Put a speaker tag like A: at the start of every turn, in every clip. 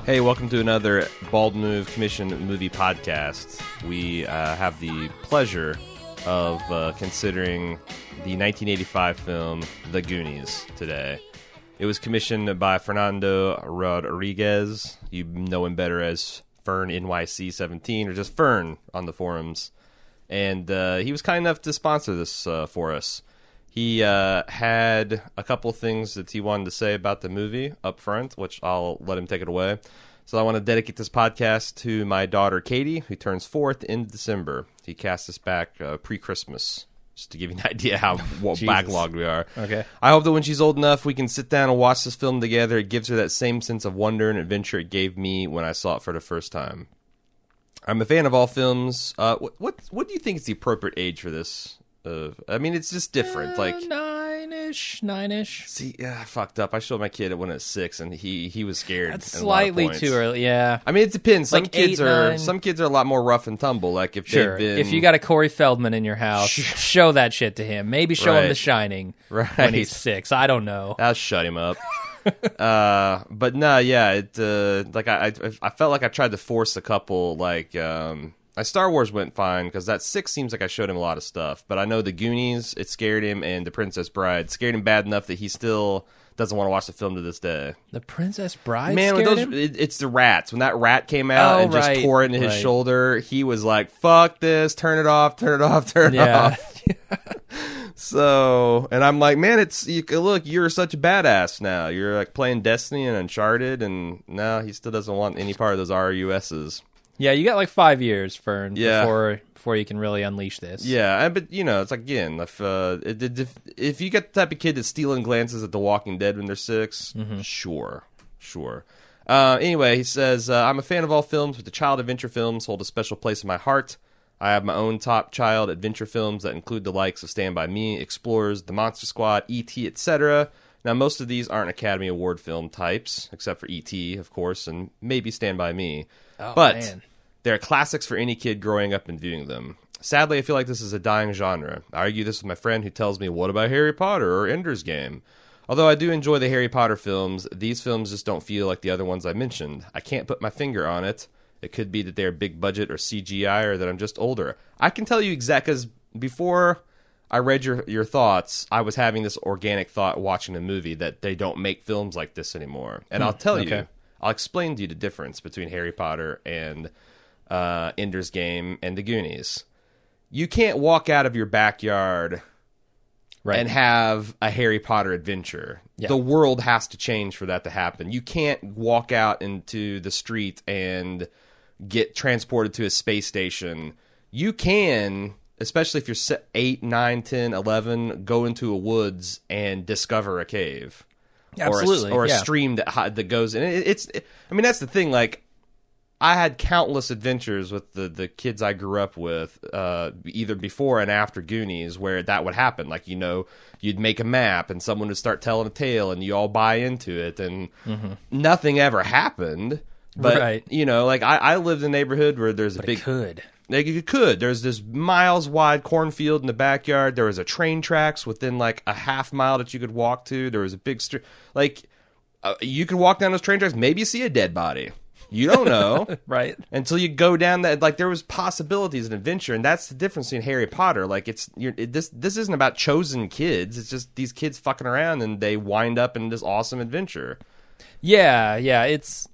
A: Hey, welcome to another Bald Move Commission movie podcast. We have the pleasure of considering the 1985 film The Goonies today. It was commissioned by Fernando Rodriguez. You know him better as Fern NYC17 or just Fern on the forums. And he was kind enough to sponsor this for us. He had a couple things that he wanted to say about the movie up front, which I'll let him take it away. So I want to dedicate this podcast to my daughter, Katie, who turns 4th in December. He cast us back pre-Christmas, just to give you an idea how backlogged we are.
B: Okay.
A: I hope that when she's old enough, we can sit down and watch this film together. It gives her that same sense of wonder and adventure it gave me when I saw it for the first time. I'm a fan of all films. What do you think is the appropriate age for this? I mean, it's just different. Like
B: nine-ish.
A: See, yeah, I fucked up. I showed my kid it when it was 6, and he was scared.
B: That's slightly too early. Yeah.
A: I mean, it depends. Some
B: Like
A: kids
B: 8,
A: are
B: 9.
A: some kids are a lot more rough and tumble. Like if
B: Sure.
A: they've been,
B: If you got a Corey Feldman in your house, show that shit to him. Maybe show him
A: Right.
B: The Shining
A: Right.
B: when he's 6. I don't know.
A: I'll shut him up. But no, yeah, it like I felt like I tried to force a couple like. My Star Wars went fine because that 6 seems like I showed him a lot of stuff. But I know the Goonies, it scared him, and The Princess Bride scared him bad enough that he still doesn't want to watch the film to this day.
B: The Princess Bride
A: Man, with
B: scared
A: those,
B: him?
A: it's the rats. When that rat came out and just
B: right,
A: tore into his
B: right.
A: shoulder, he was like, fuck this, turn it off, turn it off, turn it
B: Yeah.
A: off. So, and I'm like, man, look, you're such a badass now. You're like playing Destiny and Uncharted, and no, he still doesn't want any part of those RUSs.
B: Yeah, you got like 5 years, Fern,
A: Yeah.
B: before you can really unleash this.
A: Yeah, but you know, it's like, again, if you get the type of kid that's stealing glances at The Walking Dead when they're 6, sure. Anyway, he says, I'm a fan of all films, but the child adventure films hold a special place in my heart. I have my own top child adventure films that include the likes of Stand By Me, Explorers, The Monster Squad, E.T., etc. Now, most of these aren't Academy Award film types, except for E.T., of course, and maybe Stand By Me.
B: Oh,
A: But
B: man.
A: they're classics for any kid growing up and viewing them. Sadly, I feel like this is a dying genre. I argue this with my friend who tells me, what about Harry Potter or Ender's Game? Although I do enjoy the Harry Potter films, these films just don't feel like the other ones I mentioned. I can't put my finger on it. It could be that they're big budget or CGI or that I'm just older. I can tell you exactly, because before I read your thoughts, I was having this organic thought watching the movie that they don't make films like this anymore. And I'll tell you, I'll explain to you the difference between Harry Potter and Ender's Game and The Goonies. You can't walk out of your backyard and have a Harry Potter adventure.
B: Yeah.
A: The world has to change for that to happen. You can't walk out into the street and get transported to a space station. You can, especially if you're 8, 9, 10, 11, go into a woods and discover a cave.
B: Absolutely.
A: Or a stream that goes in. I mean, that's the thing. Like, I had countless adventures with the kids I grew up with, either before and after Goonies, where that would happen. Like, you know, you'd make a map and someone would start telling a tale and you all buy into it, and nothing ever happened. But, you know, like, I lived in a neighborhood where there's a big... Like, you could. There's this miles-wide cornfield in the backyard. There was a train tracks within, like, a half mile that you could walk to. There was a big street. Like, you could walk down those train tracks, maybe see a dead body. You don't know.
B: Right.
A: Until you go down that. Like, there was possibilities and adventure, and that's the difference in Harry Potter. Like, this isn't about chosen kids. It's just these kids fucking around, and they wind up in this awesome adventure.
B: Yeah, it's...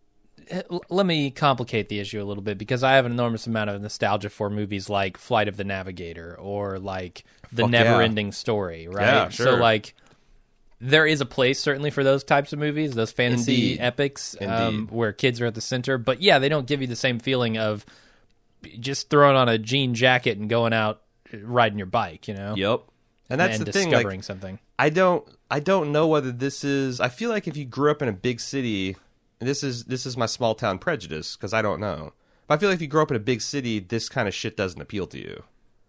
B: Let me complicate the issue a little bit, because I have an enormous amount of nostalgia for movies like Flight of the Navigator or like The Never-Ending Story, right?
A: Yeah, sure.
B: So like there is a place certainly for those types of movies, those fantasy epics where kids are at the center. But yeah, they don't give you the same feeling of just throwing on a jean jacket and going out riding your bike, you know?
A: Yep. And that's the thing.
B: Discovering
A: like,
B: something.
A: I don't know whether this is... I feel like if you grew up in a big city... This is my small town prejudice, because I don't know. But I feel like if you grow up in a big city, this kind of shit doesn't appeal to you.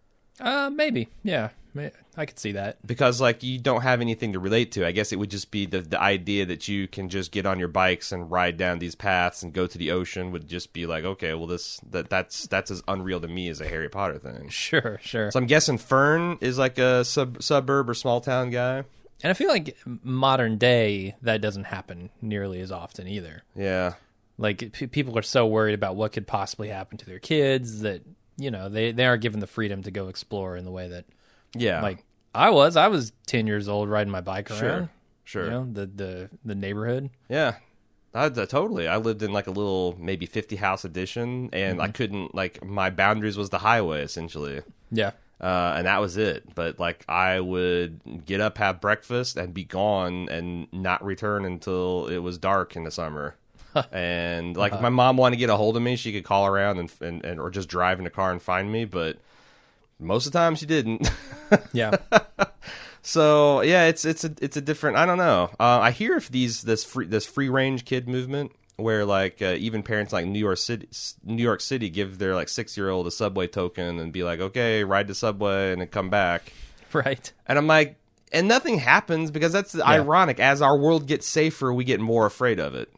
B: Maybe. Yeah. I could see that.
A: Because, like, you don't have anything to relate to. I guess it would just be the idea that you can just get on your bikes and ride down these paths and go to the ocean would just be like, okay, well, that's as unreal to me as a Harry Potter thing.
B: Sure.
A: So I'm guessing Fern is like a suburb or small town guy.
B: And I feel like modern day, that doesn't happen nearly as often either.
A: Yeah.
B: Like people are so worried about what could possibly happen to their kids that they are given the freedom to go explore in the way that like I was 10 years old riding my bike around.
A: Sure.
B: The neighborhood.
A: Yeah. Totally. I lived in like a little maybe 50 house addition, and I couldn't, like, my boundaries was the highway essentially.
B: Yeah.
A: And that was it. But like I would get up, have breakfast, and be gone and not return until it was dark in the summer. And like if my mom wanted to get a hold of me, she could call around and or just drive in the car and find me, but most of the time she didn't.
B: Yeah.
A: So yeah, it's a different. I don't know. I hear if this free range kid movement where like even parents like New York City give their like 6-year-old a subway token and be like, okay, ride the subway and then come back.
B: Right.
A: And I'm like, and nothing happens because that's ironic. As our world gets safer, we get more afraid of it.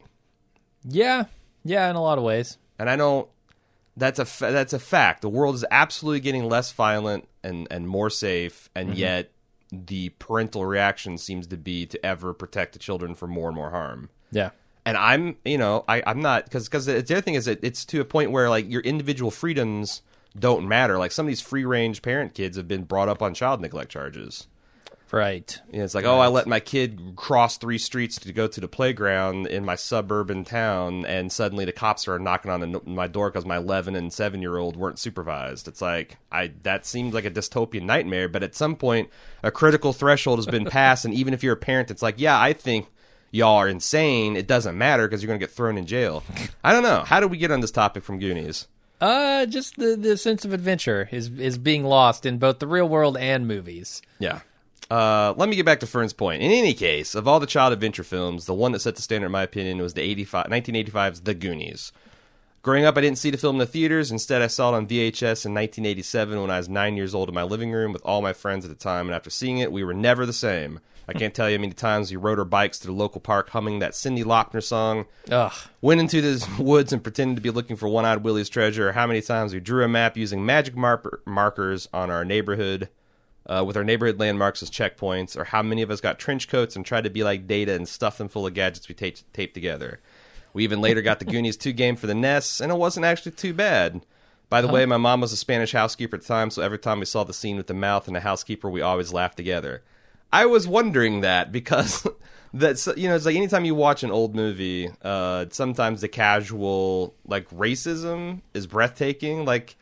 B: Yeah. Yeah, in a lot of ways.
A: And I don't. That's a fact. The world is absolutely getting less violent and more safe, and yet the parental reaction seems to be to ever protect the children from more and more harm.
B: Yeah.
A: And I'm not, because the other thing is that it's to a point where like your individual freedoms don't matter. Like some of these free range parent kids have been brought up on child neglect charges.
B: Right.
A: It's like, I let my kid cross 3 streets to go to the playground in my suburban town, and suddenly the cops are knocking on my door because my 11 and 7-year-old weren't supervised. It's like, that seems like a dystopian nightmare, but at some point, a critical threshold has been passed, and even if you're a parent, it's like, yeah, I think y'all are insane. It doesn't matter because you're going to get thrown in jail. I don't know. How did we get on this topic from Goonies?
B: Just the sense of adventure is being lost in both the real world and movies.
A: Yeah. Let me get back to Fern's point. In any case, of all the child adventure films, the one that set the standard, in my opinion, was the 1985's The Goonies. Growing up, I didn't see the film in the theaters. Instead, I saw it on VHS in 1987 when I was 9 years old in my living room with all my friends at the time, and after seeing it, we were never the same. I can't tell you how many times we rode our bikes to the local park humming that Cyndi Lauper song, went into the woods and pretended to be looking for One-Eyed Willie's treasure, or how many times we drew a map using magic markers on our neighborhood, with our neighborhood landmarks as checkpoints, or how many of us got trench coats and tried to be like Data and stuff them full of gadgets we taped together. We even later got the Goonies 2 game for the NES, and it wasn't actually too bad. By the way, my mom was a Spanish housekeeper at the time, so every time we saw the scene with the mouth and the housekeeper, we always laughed together. I was wondering that because it's like anytime you watch an old movie, sometimes the casual like racism is breathtaking. Like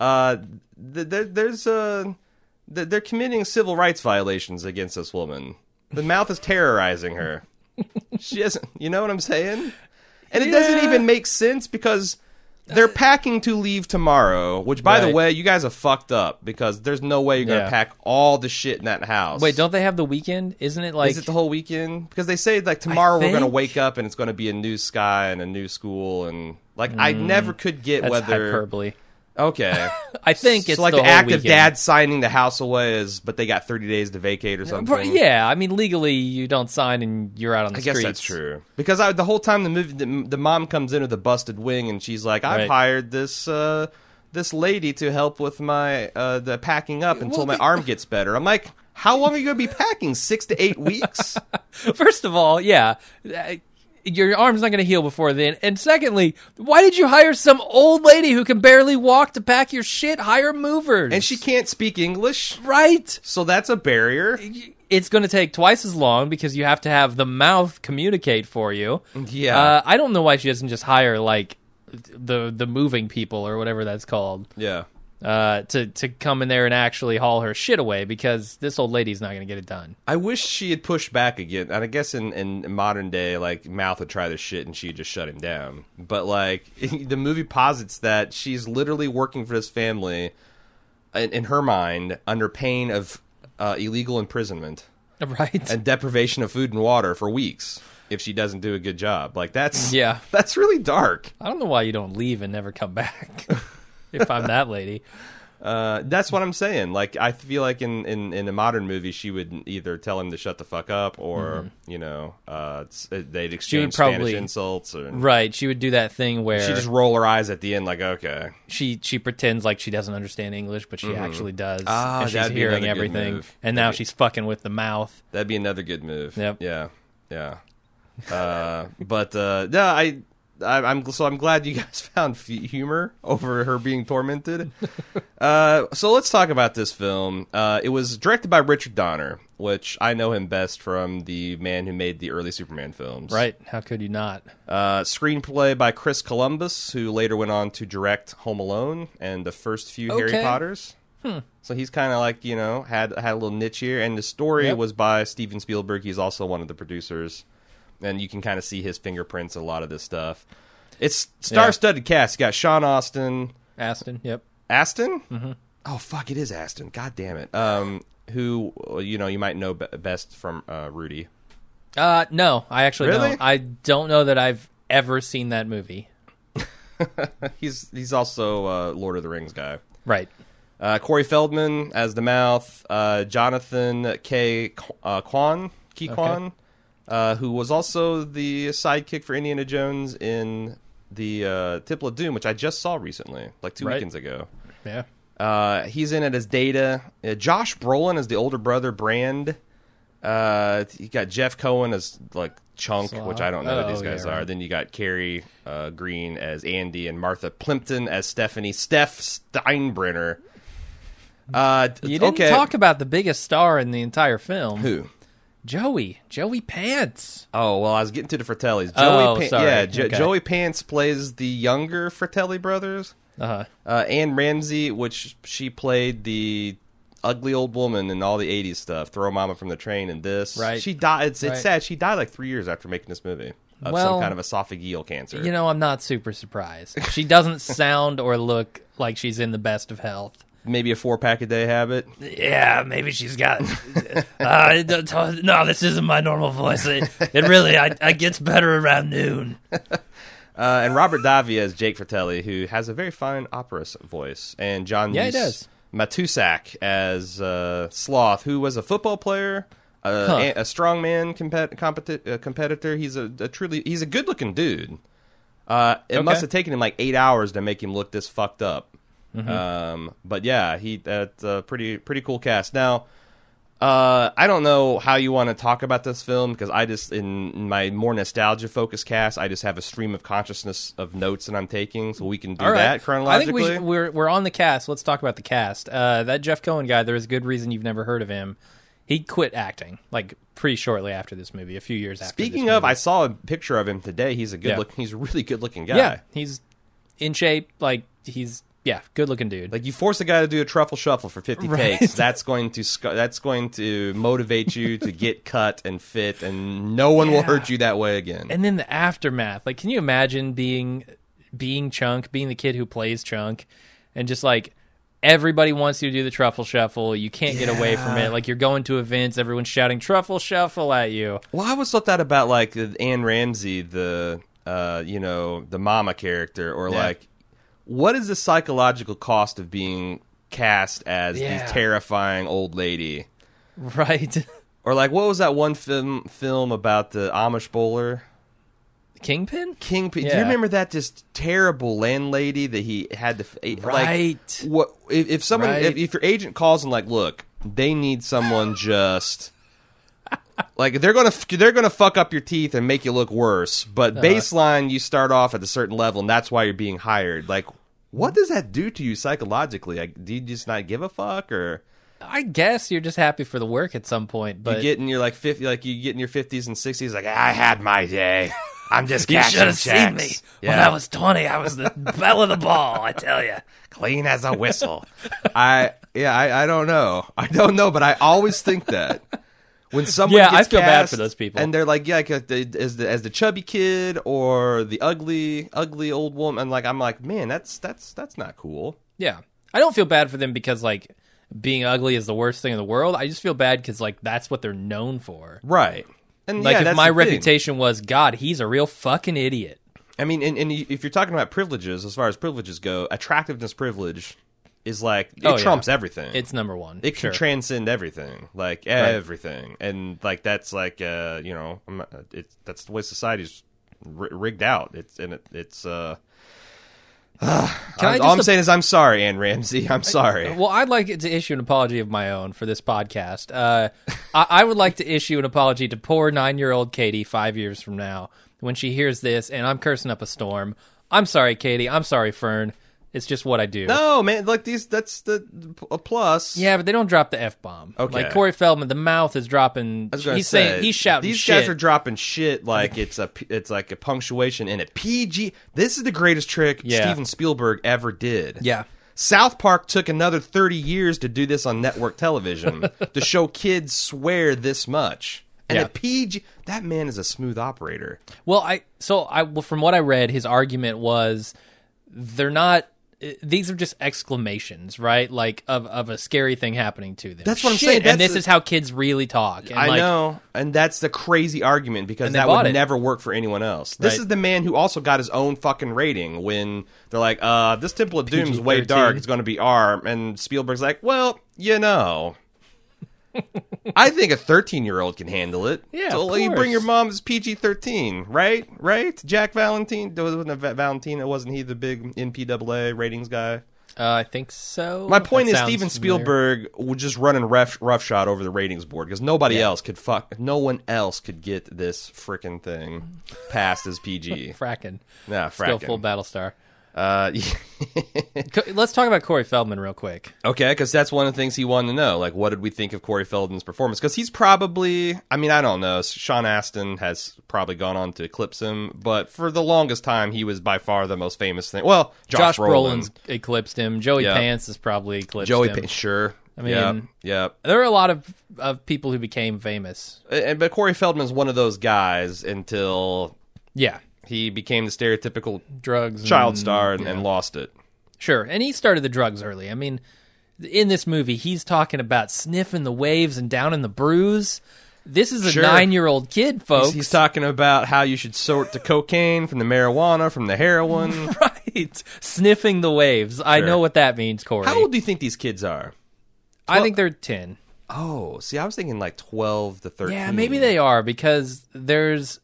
A: they're committing civil rights violations against this woman. The mouth is terrorizing her. She doesn't, you know what I'm saying? And it doesn't even make sense because they're packing to leave tomorrow, which, by the way, you guys have fucked up because there's no way you're going to pack all the shit in that house.
B: Wait, don't they have the weekend? Isn't it like...
A: Is it the whole weekend? Because they say, like, tomorrow we're going to wake up and it's going to be a new sky and a new school. And, like, I never could get
B: that's
A: whether...
B: hyperbole.
A: Okay.
B: I think it's
A: so like
B: the
A: the act
B: weekend.
A: of dad signing the house away is, but they got 30 days to vacate or something.
B: Yeah, I mean legally you don't sign and you're out on the streets.
A: I guess that's true. Because the whole time the movie, the mom comes in with a busted wing and she's like, "I've hired this lady to help with my the packing up until my arm gets better." I'm like, how long are you going to be packing? 6 to 8 weeks?
B: First of all, yeah. Your arm's not going to heal before then. And secondly, why did you hire some old lady who can barely walk to pack your shit? Hire movers.
A: And she can't speak English.
B: Right.
A: So that's a barrier.
B: It's going to take twice as long because you have to have the mouth communicate for you.
A: Yeah.
B: I don't know why she doesn't just hire, like, the moving people or whatever that's called.
A: Yeah.
B: To come in there and actually haul her shit away because this old lady's not going to get it done.
A: I wish she had pushed back again. And I guess in modern day, like, Mouth would try this shit and she'd just shut him down. But, like, the movie posits that she's literally working for this family, in her mind, under pain of illegal imprisonment.
B: Right.
A: And deprivation of food and water for weeks if she doesn't do a good job. Like, that's really dark.
B: I don't know why you don't leave and never come back. If I'm that lady.
A: That's what I'm saying. Like, I feel like in a modern movie, she would either tell him to shut the fuck up or, they'd exchange Spanish insults.
B: Right. She would do that thing where...
A: She'd just roll her eyes at the end like, okay.
B: She pretends like she doesn't understand English, but she actually does.
A: Ah,
B: and she's hearing everything. And now she's fucking with the mouth.
A: That'd be another good move.
B: Yep.
A: Yeah. Yeah. I'm glad you guys found humor over her being tormented. So let's talk about this film. It was directed by Richard Donner, which I know him best from the man who made the early Superman films.
B: Right? How could you not?
A: Screenplay by Chris Columbus, who later went on to direct Home Alone and the first few Harry Potters. So he's kind of like, had a little niche here. And the story was by Steven Spielberg. He's also one of the producers. And you can kind of see his fingerprints in a lot of this stuff. It's star-studded cast. You got Sean Astin.
B: Yep.
A: Astin? Mm-hmm. Oh, fuck, it is Astin. God damn it. Who, you might know best from Rudy.
B: No, I actually
A: Really?
B: don't. I don't know that I've ever seen that movie.
A: He's also Lord of the Rings guy.
B: Right.
A: Corey Feldman as the Mouth. Jonathan K. Kwan. Who was also the sidekick for Indiana Jones in the Temple of Doom, which I just saw recently, like 2 weekends ago.
B: Yeah.
A: He's in it as Data. Josh Brolin as the older brother, Brand. You got Jeff Cohen as like Chunk, which I don't know who these guys are. Then you got Carrie Green as Andy and Martha Plimpton as Stephanie. Steph Steinbrenner.
B: You didn't talk about the biggest star in the entire film.
A: Who?
B: Joey Pants.
A: Oh, well, I was getting to the Fratellis. Joey Pants plays the younger Fratelli brothers. Anne Ramsey, which she played the ugly old woman in all the 80s stuff. Throw Mama from the Train and this.
B: Right.
A: She died. It's sad. She died like 3 years after making this movie of some kind of esophageal cancer.
B: I'm not super surprised. She doesn't sound or look like she's in the best of health.
A: Maybe a 4-pack a day habit.
B: Yeah, maybe she's got. No, this isn't my normal voice. It really, I gets better around noon.
A: And Robert Davi as Jake Fratelli, who has a very fine opera voice, and John Matusak as Sloth, who was a football player, a strongman competitor. He's he's a good looking dude. It must have taken him like 8 hours to make him look this fucked up. Mm-hmm. But yeah, that's a pretty cool cast. Now, I don't know how you want to talk about this film, because I just, in my more nostalgia focused cast, I just have a stream of consciousness of notes that I'm taking, so we can do that chronologically.
B: I think we're on the cast. Let's talk about the cast. That Jeff Cohen guy, there's a good reason you've never heard of him. He quit acting like pretty shortly after this movie, a few years after.
A: Speaking of, I saw a picture of him today. He's a he's a really good looking guy.
B: Yeah, he's in shape. Like good looking dude.
A: Like, you force a guy to do a truffle shuffle for 50 takes, that's going to motivate you to get cut and fit, and no one will hurt you that way again.
B: And then the aftermath. Like, can you imagine being Chunk, being the kid who plays Chunk, and just like everybody wants you to do the truffle shuffle, you can't get away from it. Like, you're going to events, everyone's shouting truffle shuffle at you.
A: Well, I always thought that about like Anne Ramsey, the the mama character, or like, what is the psychological cost of being cast as the terrifying old lady?
B: Right.
A: Or like, what was that one film about the Amish bowler?
B: Kingpin?
A: Yeah. Do you remember that just terrible landlady that he had to...
B: Right.
A: Like, what if someone... If your agent calls and like, look, they need someone just... Like, they're gonna fuck up your teeth and make you look worse, but baseline, you start off at a certain level, and that's why you're being hired. Like, what does that do to you psychologically? Like, do you just not give a fuck, or?
B: I guess you're just happy for the work at some point. But
A: you get in your like 50, like you get in your 50s and 60s, like, I had my day. I'm just cashing checks. You should have seen me
B: when I was 20. I was the belle of the ball. I tell you,
A: clean as a whistle. I don't know. But I always think that. When someone gets
B: I feel
A: cast,
B: bad for those people,
A: and they're like, as the chubby kid or the ugly old woman, I'm like, man, that's not cool.
B: Yeah, I don't feel bad for them because like being ugly is the worst thing in the world. I just feel bad because like that's what they're known for,
A: right? And
B: like if my reputation was, God, he's a real fucking idiot.
A: I mean, and if you're talking about privileges, as far as privileges go, attractiveness privilege is like, it trumps everything.
B: It's number one.
A: It can transcend everything, like everything, and like that's like that's the way society's rigged out. All I'm saying is, I'm sorry, Anne Ramsey. I'm sorry.
B: Well, I'd like to issue an apology of my own for this podcast. I would like to issue an apology to poor 9-year-old Katie 5 years from now when she hears this, and I'm cursing up a storm. I'm sorry, Katie. I'm sorry, Fern. It's just what I do.
A: No, man, like that's a plus.
B: Yeah, but they don't drop the F-bomb.
A: Okay.
B: Like Corey Feldman, the mouth is dropping. He's shouting
A: these
B: shit.
A: guys are dropping shit like it's like a punctuation in a PG. This is the greatest trick Steven Spielberg ever did.
B: Yeah.
A: South Park took another 30 years to do this on network television to show kids swear this much. And a PG, that man is a smooth operator.
B: Well, from what I read, his argument was they're not. These are just exclamations, right? Like of a scary thing happening to them.
A: That's what I'm saying.
B: And this is how kids really talk. And
A: I know, and that's the crazy argument because that would never work for anyone else. This is the man who also got his own fucking rating when they're like, "This Temple of Doom is way dark. It's going to be R," and Spielberg's like, "Well, you know." I think a 13-year-old can handle it.
B: Yeah,
A: so you bring your mom's PG-13, right? Right? Jack Valentine, wasn't he the big NPAA ratings guy?
B: I think so.
A: My point is, Steven Spielberg was just running roughshod over the ratings board because nobody else could no one else could get this frickin' thing past as PG.
B: Frackin'.
A: Nah, frackin'.
B: Still full Battlestar. Let's talk about Corey Feldman real quick.
A: Okay, because that's one of the things he wanted to know. Like, what did we think of Corey Feldman's performance? Because he's probably, I mean, I don't know. Sean Astin has probably gone on to eclipse him, but for the longest time, he was by far the most famous thing. Well, Josh Brolin's
B: eclipsed him. Joey Pants has probably eclipsed him.
A: Sure.
B: I mean,
A: there
B: are a lot of people who became famous.
A: But Corey Feldman's one of those guys until...
B: Yeah.
A: He became the stereotypical
B: drugs
A: child star and lost it.
B: Sure, and he started the drugs early. I mean, in this movie, he's talking about sniffing the waves and down in the brews. This is a 9-year-old kid, folks.
A: He's talking about how you should sort the cocaine from the marijuana, from the heroin.
B: Right. Sniffing the waves. Sure. I know what that means, Corey.
A: How old do you think these kids are?
B: I think they're 10.
A: Oh, see, I was thinking like 12 to 13.
B: Yeah, maybe they are because there's...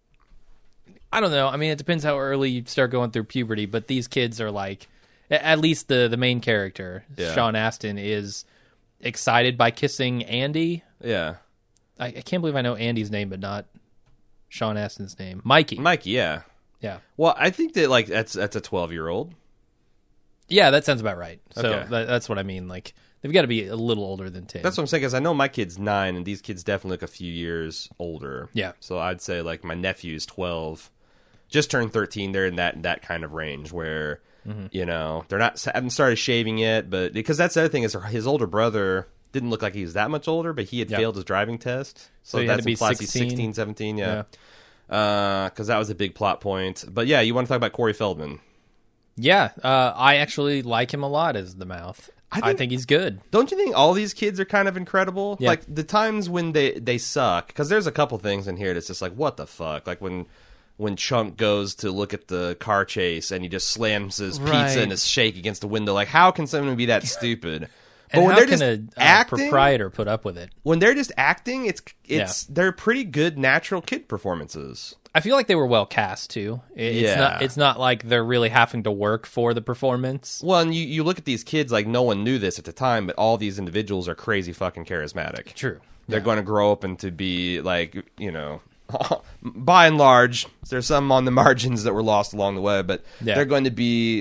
B: I don't know. I mean, it depends how early you start going through puberty, but these kids are like, at least the main character, Sean Astin, is excited by kissing Andy.
A: Yeah.
B: I can't believe I know Andy's name, but not Sean Astin's name. Mikey.
A: Yeah.
B: Yeah.
A: Well, I think that like that's a 12-year-old.
B: Yeah, that sounds about right. So that's what I mean. Like, they've got to be a little older than 10.
A: That's what I'm saying, because I know my kid's 9, and these kids definitely look a few years older.
B: Yeah.
A: So I'd say like my nephew's 12. Just turned 13. They're in that kind of range where, you know, they're haven't started shaving yet, but because that's the other thing is his older brother didn't look like he was that much older, but he had failed his driving test.
B: So he had to be 16?
A: He's 16, 17, because that was a big plot point. But yeah, you want to talk about Corey Feldman.
B: Yeah, I actually like him a lot as the mouth. I think he's good.
A: Don't you think all these kids are kind of incredible?
B: Yeah.
A: Like the times when they suck, because there's a couple things in here that's just like, what the fuck? Like when Chunk goes to look at the car chase and he just slams his pizza and his shake against the window. Like, how can someone be that stupid?
B: But when they're just acting, proprietor put up with it?
A: When they're just acting, they're pretty good natural kid performances.
B: I feel like they were well cast too. It's not like they're really having to work for the performance.
A: Well, and you look at these kids like no one knew this at the time, but all these individuals are crazy fucking charismatic.
B: True.
A: They're going to grow up and to be like, you know, by and large, there's some on the margins that were lost along the way, but they're going to be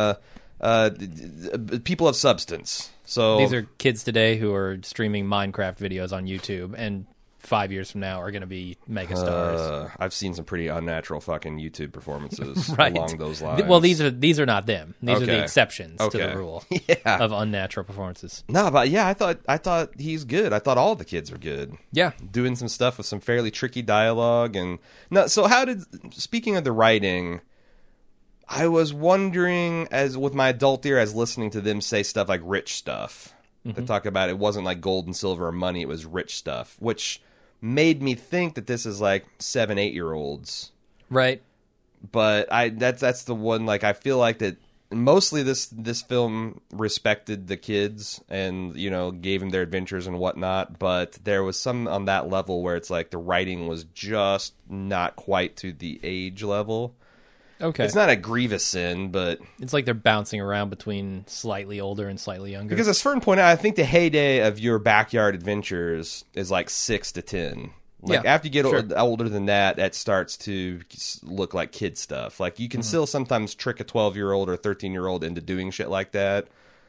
A: people of substance. So
B: these are kids today who are streaming Minecraft videos on YouTube, and 5 years from now are going to be megastars.
A: I've seen some pretty unnatural fucking YouTube performances
B: right.
A: along those lines.
B: Well, these are not them. These are the exceptions to the rule of unnatural performances.
A: No, but yeah, I thought he's good. I thought all the kids were good.
B: Yeah,
A: doing some stuff with some fairly tricky dialogue and no. So speaking of the writing, I was wondering, as with my adult ear, as listening to them say stuff like rich stuff. They talk about it wasn't like gold and silver or money; it was rich stuff, which made me think that this is like 7-8-year-olds,
B: right?
A: But that's the one. Like I feel like that mostly this film respected the kids and gave them their adventures and whatnot. But there was some on that level where it's like the writing was just not quite to the age level.
B: Okay.
A: It's not a grievous sin, but
B: it's like they're bouncing around between slightly older and slightly younger.
A: Because as Fern pointed out, I think the heyday of your backyard adventures is like 6 to 10. Like,
B: Yeah,
A: after you get
B: sure.
A: older than that, that starts to look like kid stuff. Like, you can still sometimes trick a 12-year-old or a 13-year-old into doing shit like that.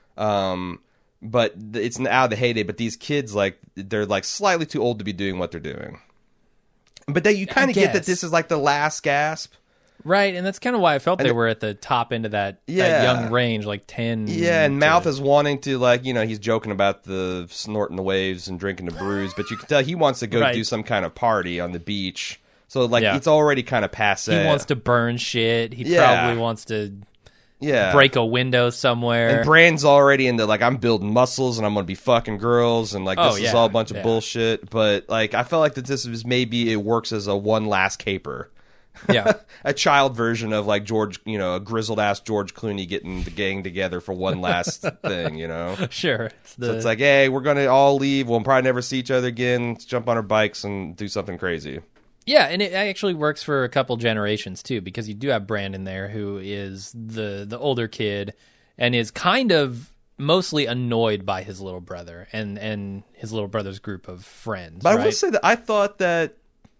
A: But it's out of the heyday. But these kids, like, they're, like, slightly too old to be doing what they're doing. But then you kind of get that this is, like, the last gasp.
B: Right, and that's kind of why I felt they were at the top end of that young range, like 10.
A: Yeah, and Mouth is wanting to, like, you know, he's joking about the snorting the waves and drinking the brews, but you can tell he wants to go do some kind of party on the beach. So, like, it's already kind of passe.
B: He wants to burn shit. He probably wants to break a window somewhere.
A: And Brand's already into, like, I'm building muscles and I'm going to be fucking girls and, like, this is all a bunch of bullshit. But, like, I felt like that this was maybe it works as a one last caper.
B: Yeah.
A: A child version of, like, George, you know, a grizzled ass George Clooney getting the gang together for one last thing, you know?
B: Sure.
A: So it's like, hey, we're going to all leave. We'll probably never see each other again. Let's jump on our bikes and do something crazy.
B: Yeah, and it actually works for a couple generations, too, because you do have Brandon there, who is the older kid and is kind of mostly annoyed by his little brother and his little brother's group of friends.
A: But I will say that I thought that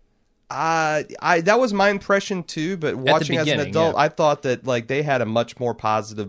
A: that was my impression too, but watching as an adult, I thought that, like, they had a much more positive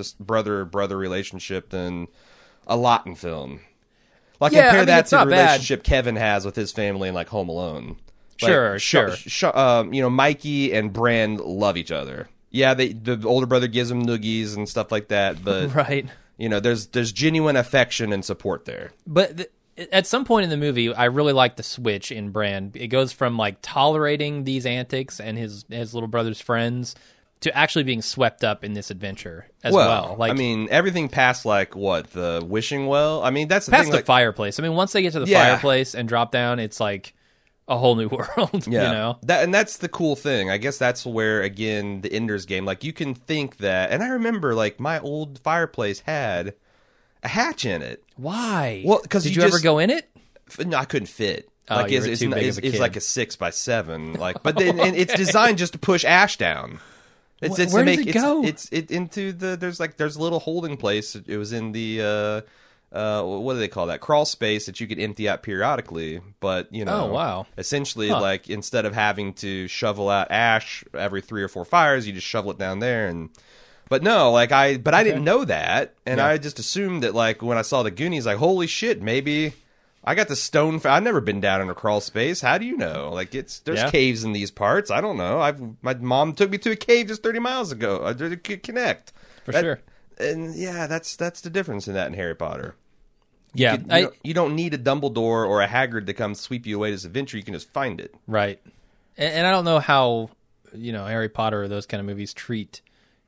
A: brother relationship than a lot in film. Like, compare that to the relationship Kevin has with his family in, like, Home Alone. Like,
B: Sure.
A: You know, Mikey and Brand love each other. Yeah, the older brother gives him noogies and stuff like that, but you know, there's genuine affection and support there.
B: But at some point in the movie, I really like the switch in Brand. It goes from, like, tolerating these antics and his little brother's friends to actually being swept up in this adventure as well. Like,
A: I mean, everything past, like, what, the wishing well? I mean, that's the
B: past
A: thing.
B: The
A: like,
B: fireplace. I mean, once they get to the fireplace and drop down, it's like a whole new world.
A: Yeah.
B: You know?
A: And that's the cool thing. I guess that's where, again, the Ender's Game, like, you can think that. And I remember, like, my old fireplace had a hatch in it.
B: Why?
A: Well, because
B: did you ever go in it?
A: No, I couldn't fit.
B: Oh,
A: like,
B: you were too big as a kid.
A: It's like a 6x7. Like, but then and it's designed just to push ash down.
B: Where does it go?
A: It's into the there's a little holding place. It was in the what do they call that? Crawl space that you could empty out periodically. But, you know, essentially, like, instead of having to shovel out ash every 3 or 4 fires, you just shovel it down there. And but no, like, I didn't know that, and I just assumed that, like, when I saw the Goonies, like, holy shit, maybe I got the stone. I've never been down in a crawl space. How do you know? Like, there's caves in these parts. I don't know. My mom took me to a cave just 30 miles ago. I did connect
B: for sure.
A: And yeah, that's the difference in that in Harry Potter.
B: Yeah,
A: you don't need a Dumbledore or a Hagrid to come sweep you away to this adventure. You can just find it.
B: Right. And I don't know how, you know, Harry Potter or those kind of movies treat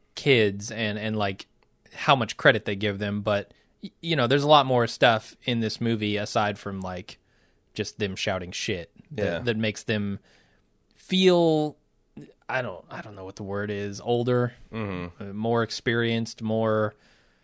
B: kids and like how much credit they give them, but, you know, there's a lot more stuff in this movie aside from, like, just them shouting shit that makes them feel, I don't know what the word is, older, more experienced, more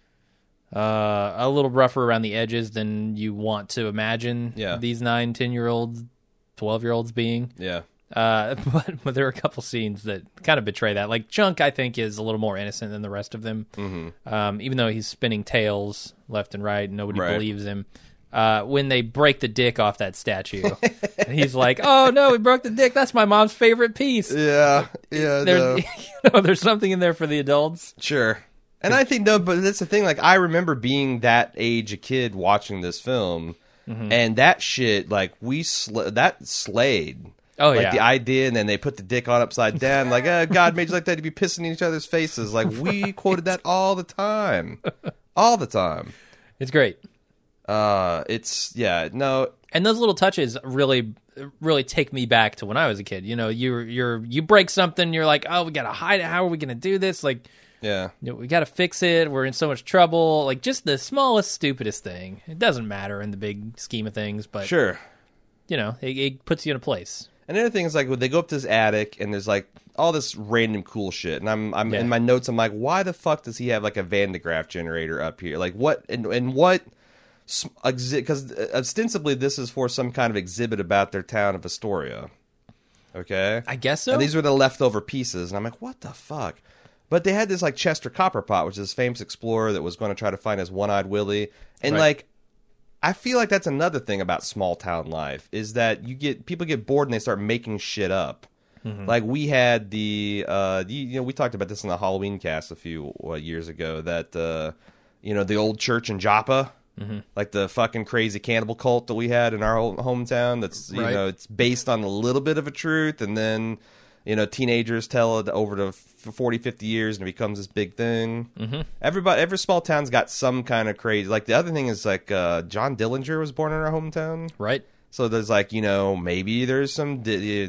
B: a little rougher around the edges than you want to imagine these 9, 10-year-olds, 12-year-olds being.
A: Yeah.
B: But there are a couple scenes that kind of betray that. Like, Chunk, I think, is a little more innocent than the rest of them. Even though he's spinning tails left and right, and nobody believes him. When they break the dick off that statue, and he's like, "Oh no, we broke the dick. That's my mom's favorite piece."
A: Yeah.
B: There's, you know, there's something in there for the adults.
A: Sure. And I think, no, but that's the thing. Like, I remember being that age a kid watching this film, and that shit, like, that slayed.
B: Oh,
A: like, the idea, and then they put the dick on upside down. Like, God made you like that to be pissing in each other's faces. Like, we quoted that all the time. All the time.
B: It's great.
A: And
B: those little touches really take me back to when I was a kid. You know, you break something, you're like, oh, we gotta hide it. How are we gonna do this? Like, you know, we gotta fix it. We're in so much trouble. Like, just the smallest, stupidest thing. It doesn't matter in the big scheme of things, but
A: sure,
B: you know, it puts you in a place.
A: And the other thing is, like, when they go up to this attic and there's, like, all this random cool shit, and I'm in my notes, I'm like, why the fuck does he have, like, a Van de Graaff generator up here? Like, what and what? Because ostensibly this is for some kind of exhibit about their town of Astoria. Okay,
B: I guess so.
A: And these were the leftover pieces, and I'm like, what the fuck? But they had this, like, Chester Copperpot, which is this famous explorer that was going to try to find his one-eyed Willie, and like, I feel like that's another thing about small town life is that people get bored and they start making shit up. Like we had we talked about this in the Halloween cast a few years ago that the old church in Joppa, like the fucking crazy cannibal cult that we had in our hometown. That's it's based on a little bit of a truth, and then teenagers tell it over to 40, 50 years, and it becomes this big thing. Every small town's got some kind of crazy. Like the other thing is like John Dillinger was born in our hometown,
B: right?
A: So there's like, maybe there's some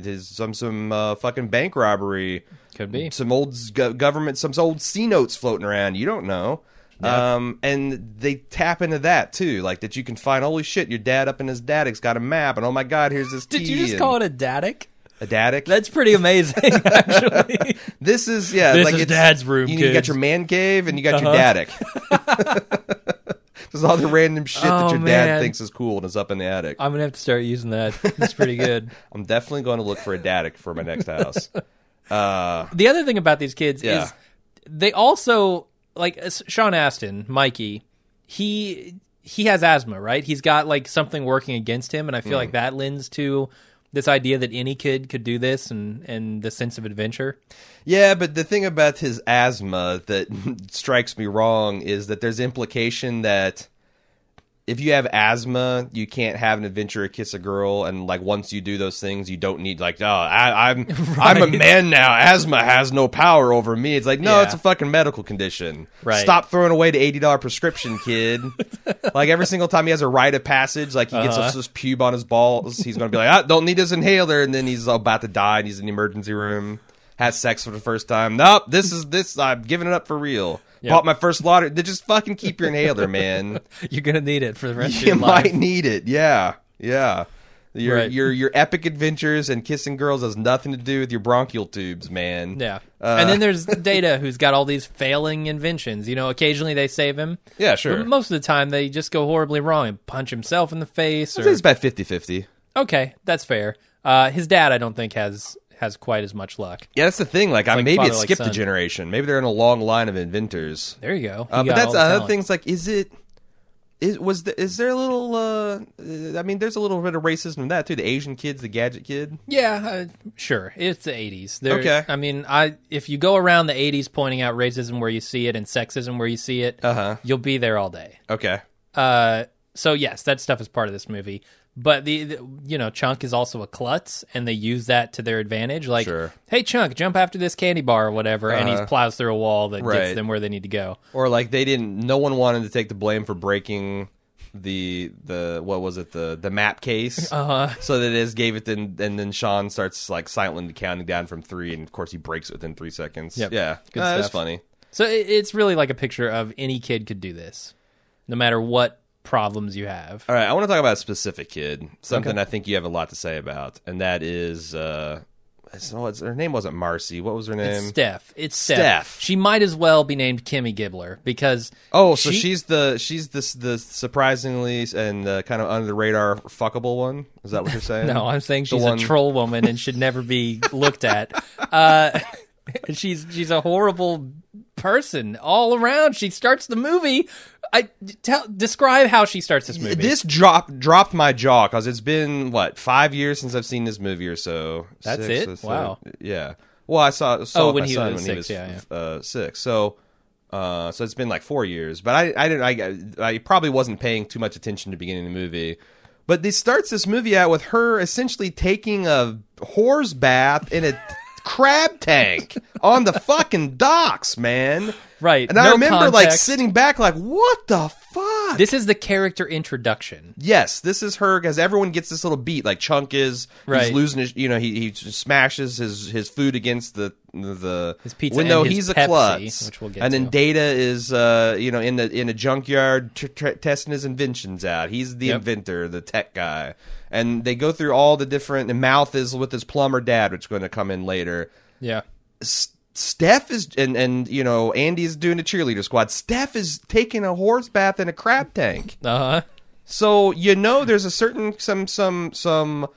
A: fucking bank robbery.
B: Could be.
A: Some old government, some old C notes floating around. You don't know. Yeah. And they tap into that too. Like that you can find, holy shit, your dad up in his daddick's got a map. And oh my God, here's this
B: Did you just call it a daddick?
A: A daddick?
B: That's pretty amazing, actually.
A: This is
B: Dad's room,
A: you got your man cave and you got your daddick. There's all the random shit that your dad thinks is cool and is up in the attic.
B: I'm going to have to start using that. It's pretty good.
A: I'm definitely going to look for a daddick for my next house.
B: The other thing about these kids is they also, like Sean Astin, Mikey, he has asthma, right? He's got like something working against him, and I feel like that lends to this idea that any kid could do this and the sense of adventure.
A: Yeah, but the thing about his asthma that strikes me wrong is that there's implication that if you have asthma, you can't have an adventure or kiss a girl, and like once you do those things, you don't need like, I'm a man now. Asthma has no power over me. It's like, no, it's a fucking medical condition.
B: Right.
A: Stop throwing away the $80 prescription, kid. Like every single time he has a rite of passage, like he gets this pube on his balls, he's gonna be like, don't need his inhaler, and then he's about to die, and he's in the emergency room. Has sex for the first time. Nope, this. I'm giving it up for real. Yep. Bought my first lottery. They just fucking keep your inhaler, man.
B: You're gonna need it for the rest of your life.
A: You might need it. Yeah. Your epic adventures and kissing girls has nothing to do with your bronchial tubes, man.
B: Yeah. And then there's Data, who's got all these failing inventions. Occasionally they save him.
A: Yeah, sure.
B: But most of the time they just go horribly wrong and punch himself in the face.
A: I'd say it's about 50-50.
B: Okay, that's fair. His dad, I don't think, has quite as much luck.
A: Yeah, that's the thing. Like maybe it skipped a generation. Maybe they're in a long line of inventors.
B: There you go.
A: But that's other things. Like, is there a little? I mean, there's a little bit of racism in that too. The Asian kid's the gadget kid.
B: Yeah, sure. It's the 80s.
A: Okay.
B: I mean, if you go around the 80s pointing out racism where you see it and sexism where you see it, you'll be there all day.
A: Okay.
B: So yes, that stuff is part of this movie. But the Chunk is also a klutz, and they use that to their advantage. Like,
A: sure.
B: Hey, Chunk, jump after this candy bar or whatever, and he plows through a wall that gets them where they need to go.
A: Or like no one wanted to take the blame for breaking the map case. So they just gave it, and then Sean starts like silently counting down from 3, and of course he breaks it within 3 seconds.
B: Yep.
A: Yeah,
B: good stuff.
A: That's funny.
B: So it's really like a picture of any kid could do this, no matter what problems you have.
A: All right, I want to talk about a specific kid, something I think you have a lot to say about, and that is her name wasn't Marcy. What was her name?
B: It's Steph. She might as well be named Kimmy Gibbler because
A: she's the surprisingly and kind of under the radar fuckable one. Is that what you're saying?
B: No, I'm saying she's a troll woman and should never be looked at. She's a horrible person all around. She starts the movie. Describe how she starts this movie.
A: This dropped my jaw because it's been 5 years since I've seen this movie or so.
B: That's 6, it. Wow.
A: Yeah. Well, I saw
B: when
A: my
B: he
A: son
B: was
A: when
B: 6,
A: he was 6. So it's been like 4 years. But I probably wasn't paying too much attention to the beginning of the movie. But this starts this movie out with her essentially taking a horse bath in a crab tank on the fucking docks, man.
B: Right.
A: And I remember like sitting back like, what the fuck?
B: This is the character introduction.
A: Yes, this is her because everyone gets this little beat. Like Chunk he's losing his, he smashes his food against the
B: his pizza
A: window.
B: And his
A: he's a
B: Pepsi,
A: klutz,
B: which we'll get
A: and
B: to.
A: then Data is in a junkyard testing his inventions out. He's the inventor, the tech guy, and they go through all the different. And Mouth is with his plumber dad, which is going to come in later.
B: Yeah.
A: Steph is and Andy's doing the cheerleader squad. Steph is taking a horse bath in a crab tank. So there's a certain some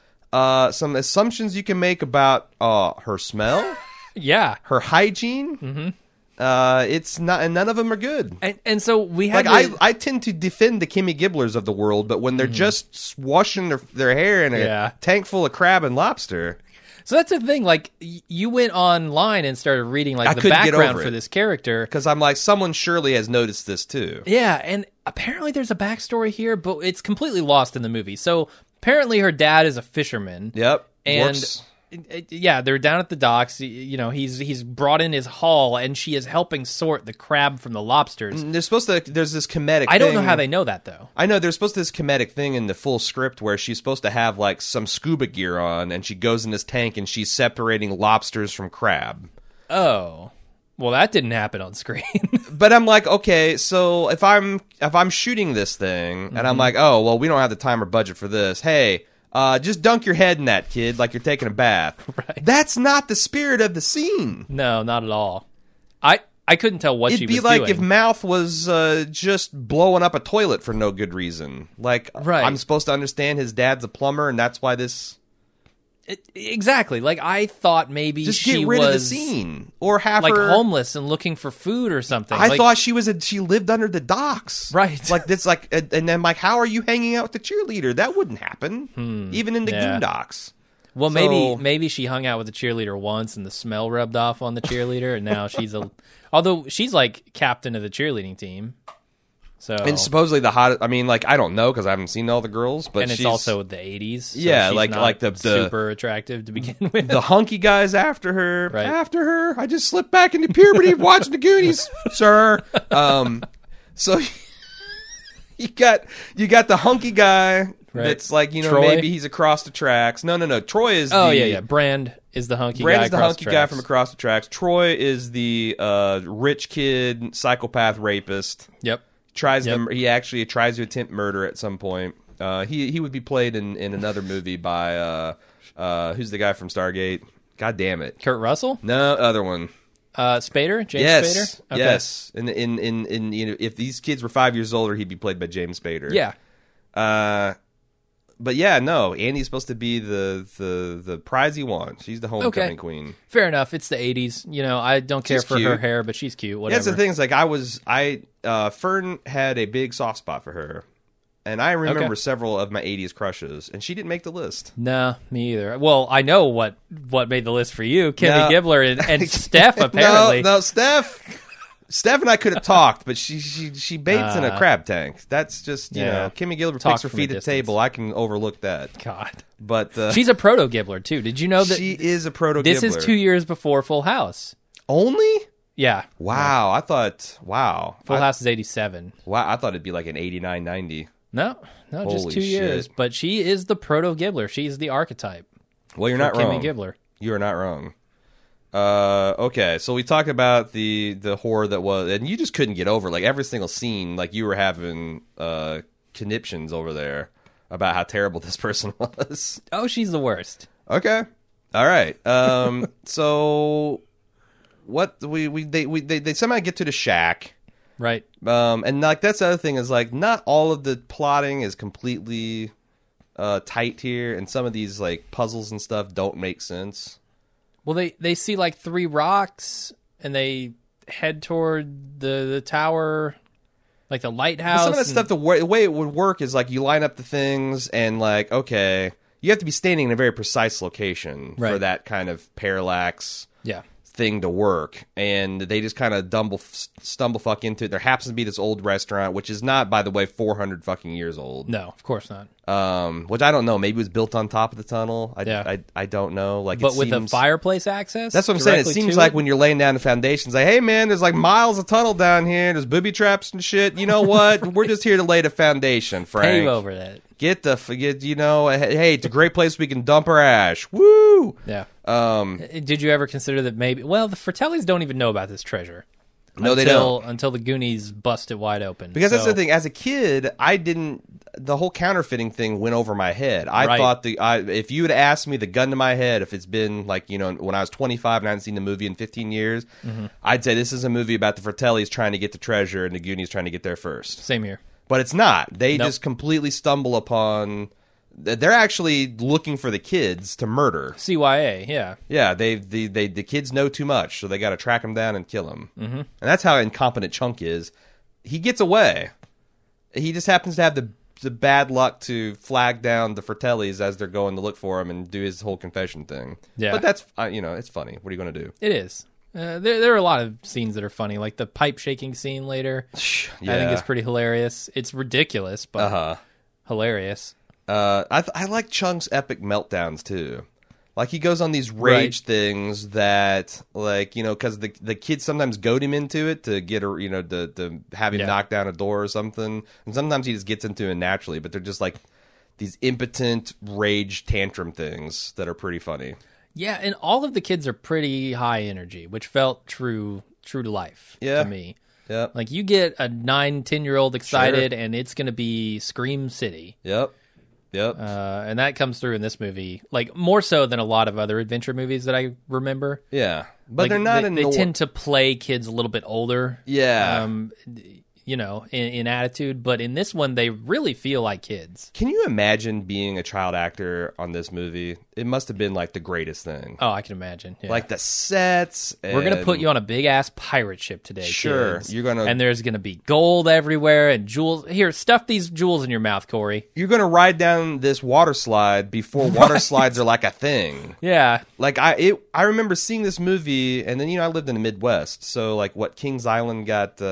A: assumptions you can make about her smell,
B: yeah,
A: her hygiene. it's not, and none of them are good.
B: And so we had
A: I tend to defend the Kimmy Gibblers of the world, but when they're just washing their hair in a tank full of crab and lobster.
B: So that's the thing. Like, you went online and started reading like the background for this character,
A: because I'm like, someone surely has noticed this too.
B: Yeah, and apparently there's a backstory here, but it's completely lost in the movie. So apparently her dad is a fisherman.
A: Yep,
B: and
A: works.
B: Yeah, they're down at the docks. You know, he's brought in his haul, and she is helping sort the crab from the lobsters.
A: They're supposed to. There's this comedic.
B: I don't know how they know that though.
A: I know there's supposed to this comedic thing in the full script where she's supposed to have like some scuba gear on, and she goes in this tank and she's separating lobsters from crab.
B: Oh, well, that didn't happen on screen.
A: But I'm like, okay, so if I'm shooting this thing, and I'm like, oh well, we don't have the time or budget for this. Hey. Just dunk your head in that, kid, like you're taking a bath.
B: Right.
A: That's not the spirit of the scene.
B: No, not at all. I couldn't tell what she was doing.
A: It'd be like if Mouth was just blowing up a toilet for no good reason. Like, I'm supposed to understand his dad's a plumber, and that's why this...
B: Exactly. Like, I thought maybe
A: just
B: she
A: get rid
B: was
A: of the scene, or have
B: like
A: her
B: homeless and looking for food or something.
A: I thought she lived under the docks,
B: right?
A: Like this, like, and then like, how are you hanging out with the cheerleader? That wouldn't happen, even in the Goondocks.
B: Well, maybe she hung out with the cheerleader once, and the smell rubbed off on the cheerleader, and now although she's like captain of the cheerleading team. So,
A: and supposedly the hottest. I mean, like, I don't know because I haven't seen all the girls, but
B: and it's also the 80s. So
A: yeah,
B: she's
A: like the
B: super attractive to begin with.
A: The hunky guys after her.
B: Right.
A: After her, I just slipped back into puberty watching the Goonies, sir. So you got the hunky guy. Right. That's like, you know,
B: Troy?
A: Maybe he's across the tracks. No. Troy is
B: Brand is the hunky guy.
A: Brand is the hunky guy from across the tracks. Troy is the rich kid, psychopath rapist.
B: Yep.
A: He actually tries to attempt murder at some point. He would be played in another movie by who's the guy from Stargate? God damn it,
B: Kurt Russell?
A: No, other one.
B: Spader, James Spader.
A: Okay. Yes. In you know, if these kids were 5 years older, he'd be played by James Spader.
B: Yeah.
A: But yeah, no. Andy's supposed to be the prize he wants. She's the homecoming queen.
B: Fair enough. It's the 80s. You know, I don't care for her hair, but she's cute. Whatever.
A: Yeah, that's the thing. Is like Fern had a big soft spot for her, and I remember several of my 80s crushes, and she didn't make the list.
B: No, me either. Well, I know what made the list for you, Kimmy Gibbler and Steph. Apparently,
A: no, Steph and I could have talked, but she baits in a crab tank. That's just, you know, Kimmy Gibbler picks her feet at the table. I can overlook that.
B: God.
A: But
B: she's a proto Gibbler, too. Did you know that?
A: She is a proto Gibbler.
B: This is 2 years before Full House.
A: Only?
B: Yeah.
A: Wow. I thought,
B: Full House is 87.
A: Wow. I thought it'd be like an 89, 90.
B: No, just 2 years. But she is the proto Gibbler. She's the archetype.
A: Well, you're not wrong.
B: Kimmy Gibbler.
A: You are not wrong. Okay, so we talked about the horror that was, and you just couldn't get over, like, every single scene, like, you were having conniptions over there about how terrible this person was.
B: Oh, she's the worst.
A: Okay. All right. So what they somehow get to the shack.
B: Right.
A: And like, that's the other thing is, like, not all of the plotting is completely tight here, and some of these, like, puzzles and stuff don't make sense.
B: Well, they see like 3 rocks, and they head toward the tower, like the lighthouse.
A: But some of that stuff, the way it would work is like you line up the things, and like, okay, you have to be standing in a very precise location for that kind of parallax thing to work, and they just kind of stumble fuck into it. There happens to be this old restaurant, which is not, by the way, 400 fucking years old.
B: No, of course not.
A: Which I don't know. Maybe it was built on top of the tunnel. I don't know. Like,
B: but with a fireplace access.
A: That's what I'm saying. It seems like when you're laying down the foundations, like, hey man, there's like miles of tunnel down here. There's booby traps and shit. You know what? We're just here to lay the foundation, Frank.
B: Pave over that.
A: You know, hey, it's a great place we can dump our ash. Woo!
B: Yeah. Did you ever consider that maybe? Well, the Fratellis don't even know about this treasure.
A: No, they don't.
B: Until the Goonies bust it wide open.
A: Because that's the thing. As a kid, I didn't. The whole counterfeiting thing went over my head. I thought if you had asked me, the gun to my head, if it's been like, you know, when I was 25 and I hadn't seen the movie in 15 years, I'd say this is a movie about the Fratellis trying to get the treasure and the Goonies trying to get there first.
B: Same here.
A: But it's not. They just completely stumble upon they're actually looking for the kids to murder.
B: CYA, yeah.
A: Yeah, the kids know too much, so they got to track them down and kill them. Mm-hmm. And that's how incompetent Chunk is. He gets away. He just happens to have the bad luck to flag down the Fratellis as they're going to look for him and do his whole confession thing. Yeah. But that's, it's funny. What are you going to do?
B: It is. There are a lot of scenes that are funny, like the pipe shaking scene later. Yeah. I think it's pretty hilarious. It's ridiculous, but hilarious.
A: I like Chunk's epic meltdowns too. Like he goes on these rage things that, like, because the kids sometimes goad him into it to get to have him knock down a door or something, and sometimes he just gets into it naturally. But they're just like these impotent rage tantrum things that are pretty funny.
B: Yeah, and all of the kids are pretty high energy, which felt true to life to me.
A: Yeah,
B: like you get a 9-10-year-old excited, and it's going to be Scream City.
A: Yep.
B: And that comes through in this movie, like more so than a lot of other adventure movies that I remember.
A: Yeah, but
B: like,
A: they're not.
B: They tend to play kids a little bit older.
A: Yeah.
B: In attitude, but in this one, they really feel like kids.
A: Can you imagine being a child actor on this movie? It must have been like the greatest thing.
B: Oh, I can imagine. Yeah.
A: Like the sets.
B: We're gonna put you on a big ass pirate ship today.
A: Sure,
B: kids.
A: You're gonna,
B: and there's gonna be gold everywhere and jewels. Here, stuff these jewels in your mouth, Corey.
A: You're gonna ride down this water slide before water slides are like a thing.
B: Yeah,
A: like I remember seeing this movie, and then I lived in the Midwest, so like Kings Island got.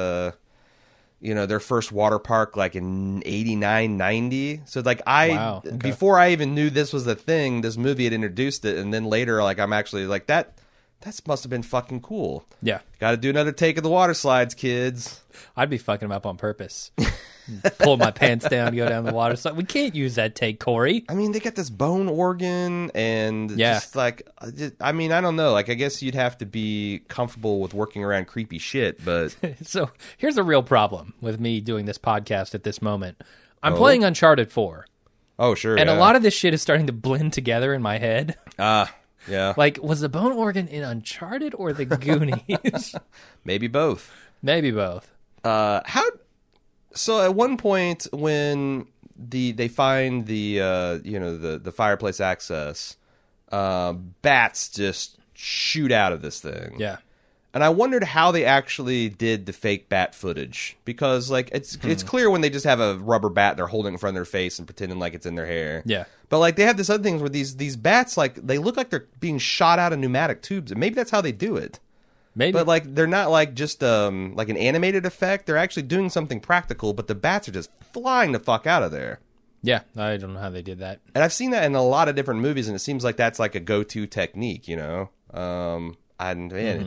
A: Their first water park like in 89, 90. So like before I even knew this was a thing, this movie had introduced it. And then later, like I'm actually like that must have been fucking cool.
B: Yeah.
A: Got to do another take of the water slides, kids.
B: I'd be fucking them up on purpose. Pull my pants down, go down the water slide. We can't use that take, Corey.
A: I mean, they got this bone organ and just like, I mean, I don't know. Like, I guess you'd have to be comfortable with working around creepy shit, but.
B: So here's a real problem with me doing this podcast at this moment. I'm playing Uncharted 4.
A: Oh, sure.
B: And a lot of this shit is starting to blend together in my head.
A: Yeah.
B: Like, was the bone organ in Uncharted or the Goonies?
A: Maybe both.
B: Maybe both.
A: So at one point when they find the fireplace access, bats just shoot out of this thing.
B: Yeah.
A: And I wondered how they actually did the fake bat footage, because like it's clear when they just have a rubber bat they're holding it in front of their face and pretending like it's in their hair.
B: Yeah.
A: But like they have this other things where these bats, like they look like they're being shot out of pneumatic tubes, and maybe that's how they do it.
B: Maybe.
A: But like they're not like just like an animated effect. They're actually doing something practical, but the bats are just flying the fuck out of there.
B: Yeah, I don't know how they did that.
A: And I've seen that in a lot of different movies, and it seems like that's like a go-to technique, And man,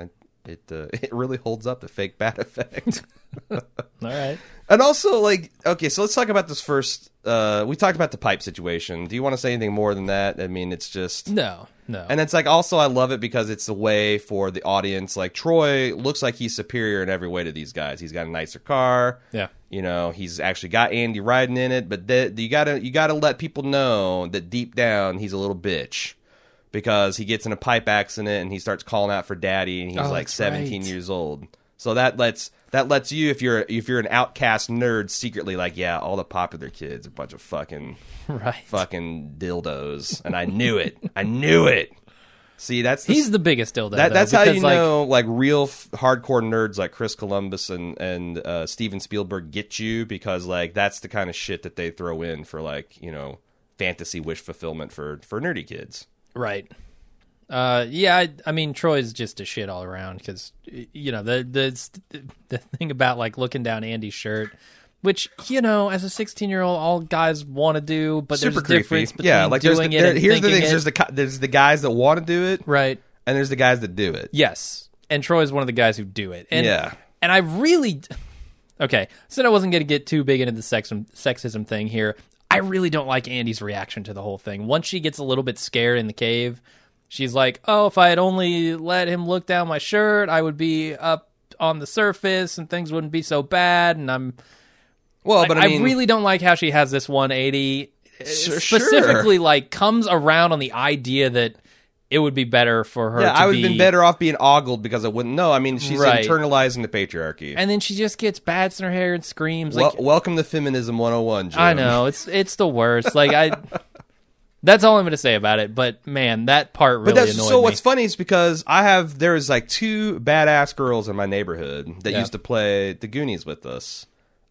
A: it really holds up, the fake bat effect.
B: All right.
A: And also, like, okay, so let's talk about this first. We talked about the pipe situation. Do you want to say anything more than that? I mean, it's just
B: no.
A: And it's like, also, I love it because it's a way for the audience. Like, Troy looks like he's superior in every way to these guys. He's got a nicer car.
B: Yeah.
A: He's actually got Andy riding in it. But you gotta let people know that deep down he's a little bitch, because he gets in a pipe accident and he starts calling out for daddy, and he's like 17 years old. So that lets you, if you're an outcast nerd, secretly like, yeah, all the popular kids are a bunch of fucking dildos, and I knew it. See, he's
B: the biggest dildo.
A: That's how you know, like real hardcore nerds like Chris Columbus and Steven Spielberg get you, because like that's the kind of shit that they throw in for like fantasy wish fulfillment for nerdy kids.
B: Right. Yeah, I mean, Troy's just a shit all around, because the thing about like looking down Andy's shirt, which as a 16-year-old all guys want to do, but
A: super
B: there's a
A: creepy.
B: difference between
A: yeah, like
B: doing it and
A: here's the thing:
B: it.
A: there's the guys that want to do it,
B: right,
A: and there's the guys that do it.
B: Yes, and Troy's one of the guys who do it. And,
A: yeah,
B: and I really said I wasn't going to get too big into the sexism thing here. I really don't like Andy's reaction to the whole thing. Once she gets a little bit scared in the cave, she's like, oh, if I had only let him look down my shirt, I would be up on the surface and things wouldn't be so bad. And but I really don't like how she has this 180. Specifically, like, comes around on the idea that it would be better for her.
A: Yeah,
B: to
A: I would have
B: be...
A: been better off being ogled because I wouldn't know. I mean, she's internalizing the patriarchy.
B: And then she just gets bats in her hair and screams.
A: Welcome to Feminism 101, Jim.
B: I know, it's the worst. That's all I'm going to say about it. But man, that part really annoyed me.
A: So what's funny is because there's like two badass girls in my neighborhood that used to play the Goonies with us.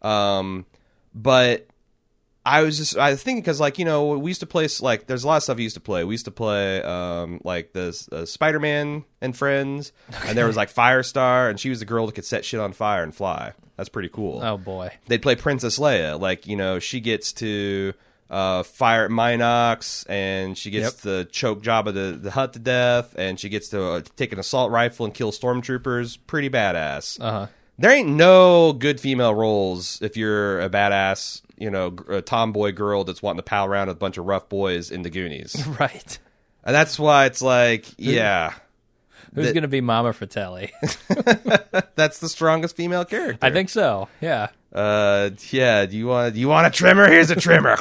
A: But I was thinking because, like, you know, we used to play, like, there's a lot of stuff we used to play. We used to play, like, the Spider-Man and Friends, and there was, like, Firestar, and she was the girl that could set shit on fire and fly. That's pretty cool.
B: Oh, boy.
A: They'd play Princess Leia. Like, you know, she gets to fire Minox, and she gets to choke Jabba the Hutt to death, and she gets to take an assault rifle and kill stormtroopers. Pretty badass.
B: Uh-huh.
A: There ain't no good female roles if you're a badass, you know, a tomboy girl that's wanting to pal around with a bunch of rough boys in the Goonies.
B: Right.
A: And that's why it's like, yeah.
B: Who's going to be Mama Fratelli?
A: That's the strongest female character.
B: I think so, yeah.
A: Yeah, do you want a trimmer? Here's a trimmer.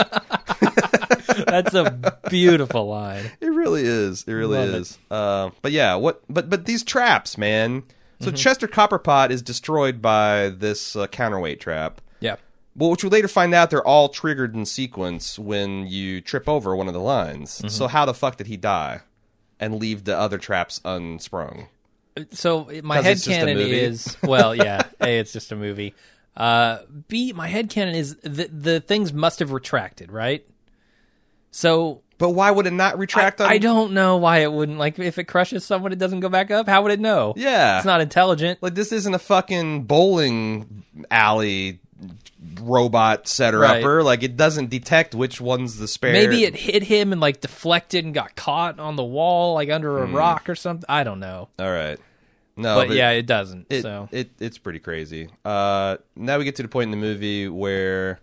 B: That's a beautiful line.
A: It really is. It really is. But yeah, but these traps, man. So Chester Copperpot is destroyed by this counterweight trap.
B: Yeah.
A: Well, which we later find out they're all triggered in sequence when you trip over one of the lines. So how the fuck did he die and leave the other traps unsprung?
B: So my headcanon is, well, yeah, A, it's just a movie. B, my headcanon is the things must have retracted, right? So...
A: But why would it not retract?
B: I don't know why it wouldn't. Like, if it crushes someone, it doesn't go back up? How would it know?
A: Yeah.
B: It's not intelligent.
A: Like, this isn't a fucking bowling alley robot setter-upper. Like, it doesn't detect which one's the spare.
B: Maybe it hit him and, like, deflected and got caught on the wall, like, under a rock or something. I don't know.
A: All right. No,
B: but yeah, it doesn't.
A: It's pretty crazy. Now we get to the point in the movie where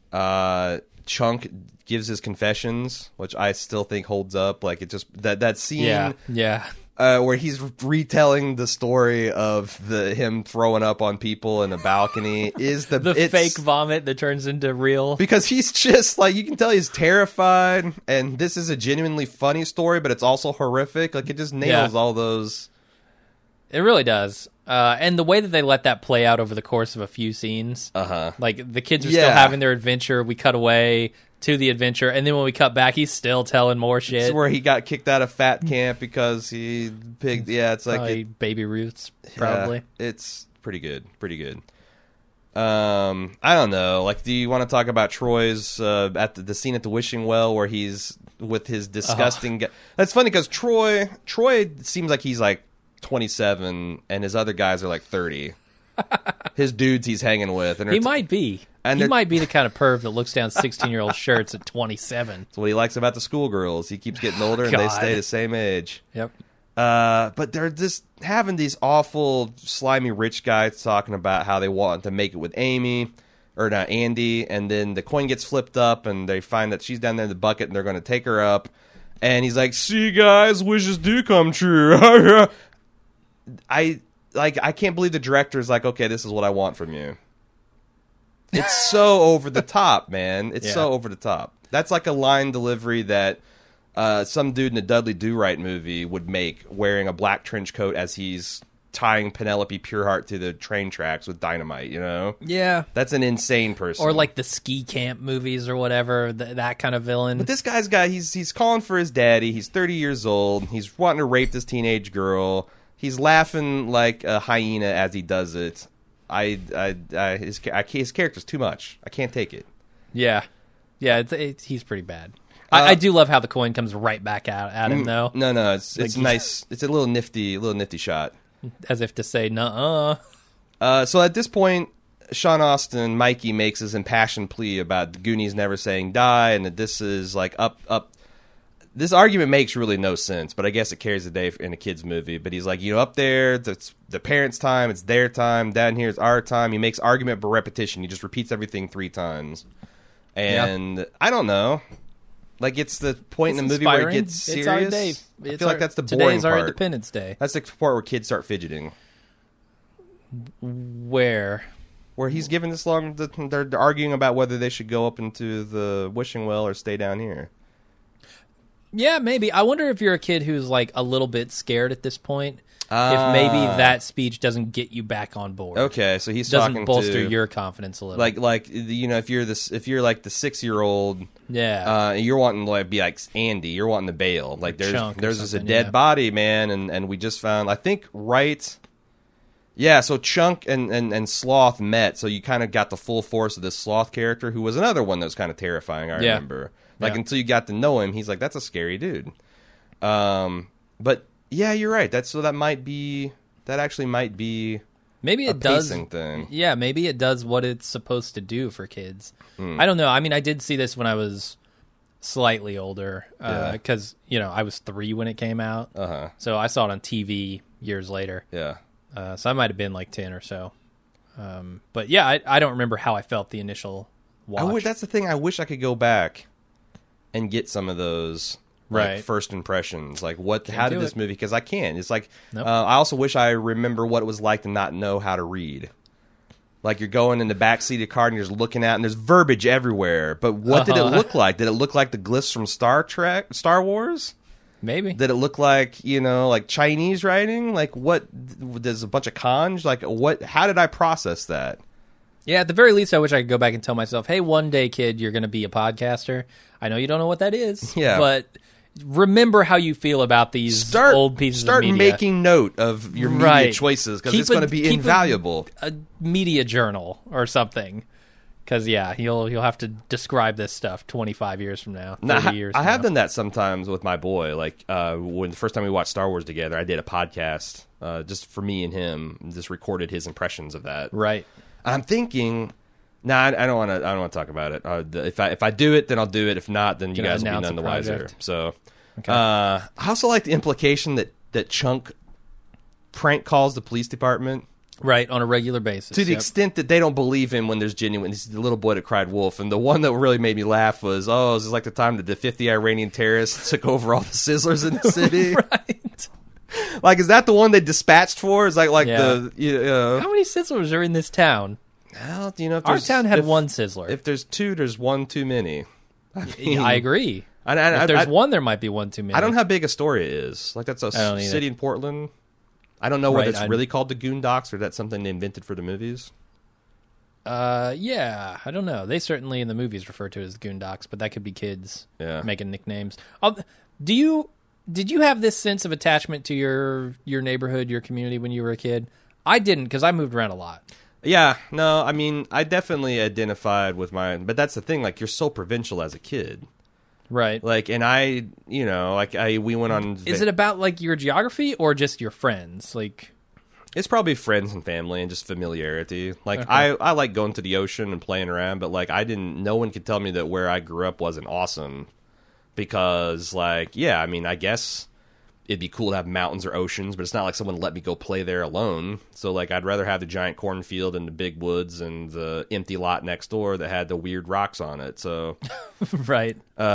A: Chunk gives his confessions, which I still think holds up. Like, it just that scene, where he's retelling the story of him throwing up on people in a balcony is the
B: fake vomit that turns into real,
A: because he's just like, you can tell he's terrified, and this is a genuinely funny story, but it's also horrific. Like, it just nails all those.
B: It really does. And the way that they let that play out over the course of a few scenes, like the kids are still having their adventure. We cut away to the adventure, and then when we cut back, he's still telling more shit.
A: It's where he got kicked out of fat camp because he picked. Yeah, it's like
B: Baby Ruth's probably.
A: Yeah, it's pretty good. Pretty good. I don't know. Like, do you want to talk about Troy's at the scene at the wishing well where he's with his disgusting? That's funny because Troy seems like he's like 27, and his other guys are like 30. His dudes he's hanging with, and
B: he might be. And he might be the kind of perv that looks down 16-year-old shirts at 27.
A: That's what he likes about the schoolgirls. He keeps getting older, and they stay the same age.
B: Yep.
A: But they're just having these awful, slimy rich guys talking about how they want to make it with Amy, or not Andy, and then the coin gets flipped up, and they find that she's down there in the bucket, and they're going to take her up. And he's like, "See, guys, wishes do come true." I can't believe the director's like, "Okay, this is what I want from you." It's so over the top, man. It's so over the top. That's like a line delivery that some dude in a Dudley Do-Right movie would make, wearing a black trench coat as he's tying Penelope Pureheart to the train tracks with dynamite, you know?
B: Yeah.
A: That's an insane person.
B: Or like the ski camp movies or whatever, that kind of villain.
A: But this guy's he's calling for his daddy. He's 30 years old. He's wanting to rape this teenage girl. He's laughing like a hyena as he does it. His character's too much. I can't take it.
B: Yeah, he's pretty bad. I do love how the coin comes right back out at him, though.
A: No, it's nice. It's a little nifty shot,
B: as if to say, "Nuh-uh."
A: So at this point, Sean Astin, Mikey, makes his impassioned plea about the Goonies never saying die, and that this is like up. This argument makes really no sense, but I guess it carries the day in a kid's movie. But he's like, up there, it's the parents' time, it's their time. Down here, it's our time. He makes argument by repetition. He just repeats everything 3 times. And I don't know. Like, it's the point in the movie where it gets serious.
B: It's our day.
A: I feel like that's the boring part.
B: Today's our Independence Day.
A: That's the part where kids start fidgeting.
B: Where
A: he's giving this long... They're arguing about whether they should go up into the wishing well or stay down here.
B: Yeah, maybe. I wonder if you're a kid who's like a little bit scared at this point. If maybe that speech doesn't get you back on board.
A: Okay, so he's
B: doesn't
A: talking
B: bolster
A: to,
B: your confidence a little.
A: like if you're like the 6-year-old,
B: yeah,
A: you're wanting to be like Andy, you're wanting to bail. Like there's just a dead body, man, and we just found, I think, right. Yeah, so Chunk and Sloth met, so you kind of got the full force of this Sloth character, who was another one that was kind of terrifying. I remember, until you got to know him, he's like, that's a scary dude. But yeah, you're right. That actually might be
B: maybe it
A: a
B: does
A: pacing thing.
B: Yeah, maybe it does what it's supposed to do for kids. I don't know. I mean, I did see this when I was slightly older because I was 3 when it came out. So I saw it on TV years later.
A: Yeah.
B: So I might have been like 10 or so. But yeah, I don't remember how I felt the initial watch.
A: That's the thing. I wish I could go back and get some of those first impressions. Like, how did this movie? Because I can't. It's like,
B: nope.
A: I also wish I remember what it was like to not know how to read. Like, you're going in the backseat of the car and you're just looking out and there's verbiage everywhere. But what did it look like? Did it look like the glyphs from Star Wars?
B: Maybe.
A: Did it look like, like Chinese writing? Like, what? There's a bunch of kanji? Like, what? How did I process that?
B: Yeah, at the very least, I wish I could go back and tell myself, hey, one day, kid, you're going to be a podcaster. I know you don't know what that is.
A: Yeah.
B: But remember how you feel about these old pieces of media.
A: Start making note of your media choices, because it's going to be invaluable.
B: A media journal or something. Because, yeah, you'll have to describe this stuff 25 years from now, 30 years from now.
A: I have done that sometimes with my boy. Like, when the first time we watched Star Wars together, I did a podcast just for me and him, and just recorded his impressions of that.
B: Right.
A: I'm thinking, I don't want to talk about it. If I do it, then I'll do it. If not, then you guys will be none the wiser. So, okay. I also like the implication that Chunk prank calls the police department.
B: Right, on a regular basis.
A: To the extent that they don't believe him when there's genuine. He's the little boy that cried wolf. And the one that really made me laugh was, this is like the time that the 50 Iranian terrorists took over all the Sizzlers in the city.
B: Right.
A: Like, is that the one they dispatched for? Is like
B: How many Sizzlers are in this town?
A: Well, if
B: our town had one Sizzler.
A: If there's 2, there's 1 too many.
B: I agree. If there's 1, there might be 1 too many.
A: I don't know how big Astoria is. Like, that's a city in Portland. I don't know whether it's really called the Goondocks or that's something they invented for the movies.
B: Yeah, I don't know. They certainly in the movies refer to it as the Goondocks, but that could be kids making nicknames. Did you have this sense of attachment to your neighborhood, your community when you were a kid? I didn't, because I moved around a lot.
A: Yeah, no, I mean, I definitely identified with mine, but that's the thing. Like, you're so provincial as a kid.
B: Right.
A: Like, and we went on...
B: Is it about, like, your geography or just your friends? Like,
A: it's probably friends and family and just familiarity. Like, okay. I like going to the ocean and playing around, but, like, no one could tell me that where I grew up wasn't awesome. Because, like, yeah, I mean, I guess it'd be cool to have mountains or oceans, but it's not like someone let me go play there alone. So, like, I'd rather have the giant cornfield and the big woods and the empty lot next door that had the weird rocks on it. So,
B: right.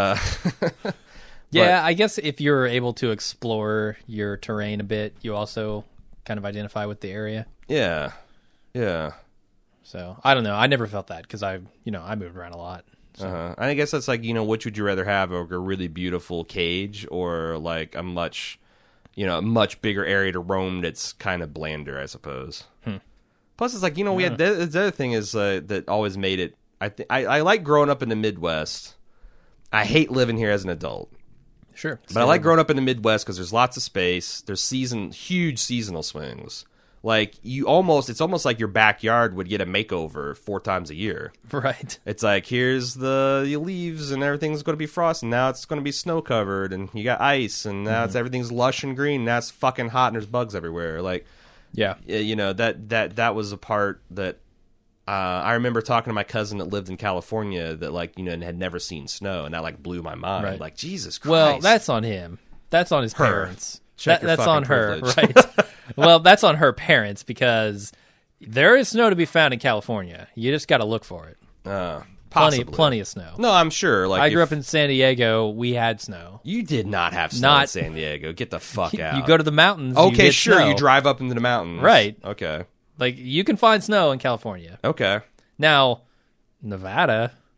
B: Yeah, I guess if you're able to explore your terrain a bit, you also kind of identify with the area.
A: Yeah. Yeah.
B: So, I don't know. I never felt that because I moved around a lot. So.
A: And I guess that's like, which would you rather have, a really beautiful cage or like a much bigger area to roam that's kind of blander, I suppose. Plus, it's like, we had the other thing is that always made it. I like growing up in the Midwest. I hate living here as an adult.
B: Sure,
A: but I like growing up in the Midwest because there's lots of space. There's huge seasonal swings. Like, it's almost like your backyard would get a makeover 4 times a year.
B: Right.
A: It's like, here's the leaves and everything's going to be frosted. Now it's going to be snow covered and you got ice and now everything's lush and green. Now it's fucking hot and there's bugs everywhere. Like,
B: yeah,
A: that was a part that I remember talking to my cousin that lived in California that, like, and had never seen snow, and that, like, blew my mind.
B: Right.
A: Like, Jesus Christ.
B: Well, that's on him. That's on his parents.
A: That's
B: on her,
A: privilege.
B: right? Well, that's on her parents because there is snow to be found in California. You just got to look for it. Plenty of snow.
A: No, I'm sure. Like,
B: I grew up in San Diego. We had snow.
A: You did not have snow in San Diego. Get the fuck out.
B: You go to the mountains.
A: Okay,
B: you
A: sure.
B: Snow.
A: You drive up into the mountains.
B: Right.
A: Okay.
B: Like, you can find snow in California.
A: Okay.
B: Now, Nevada,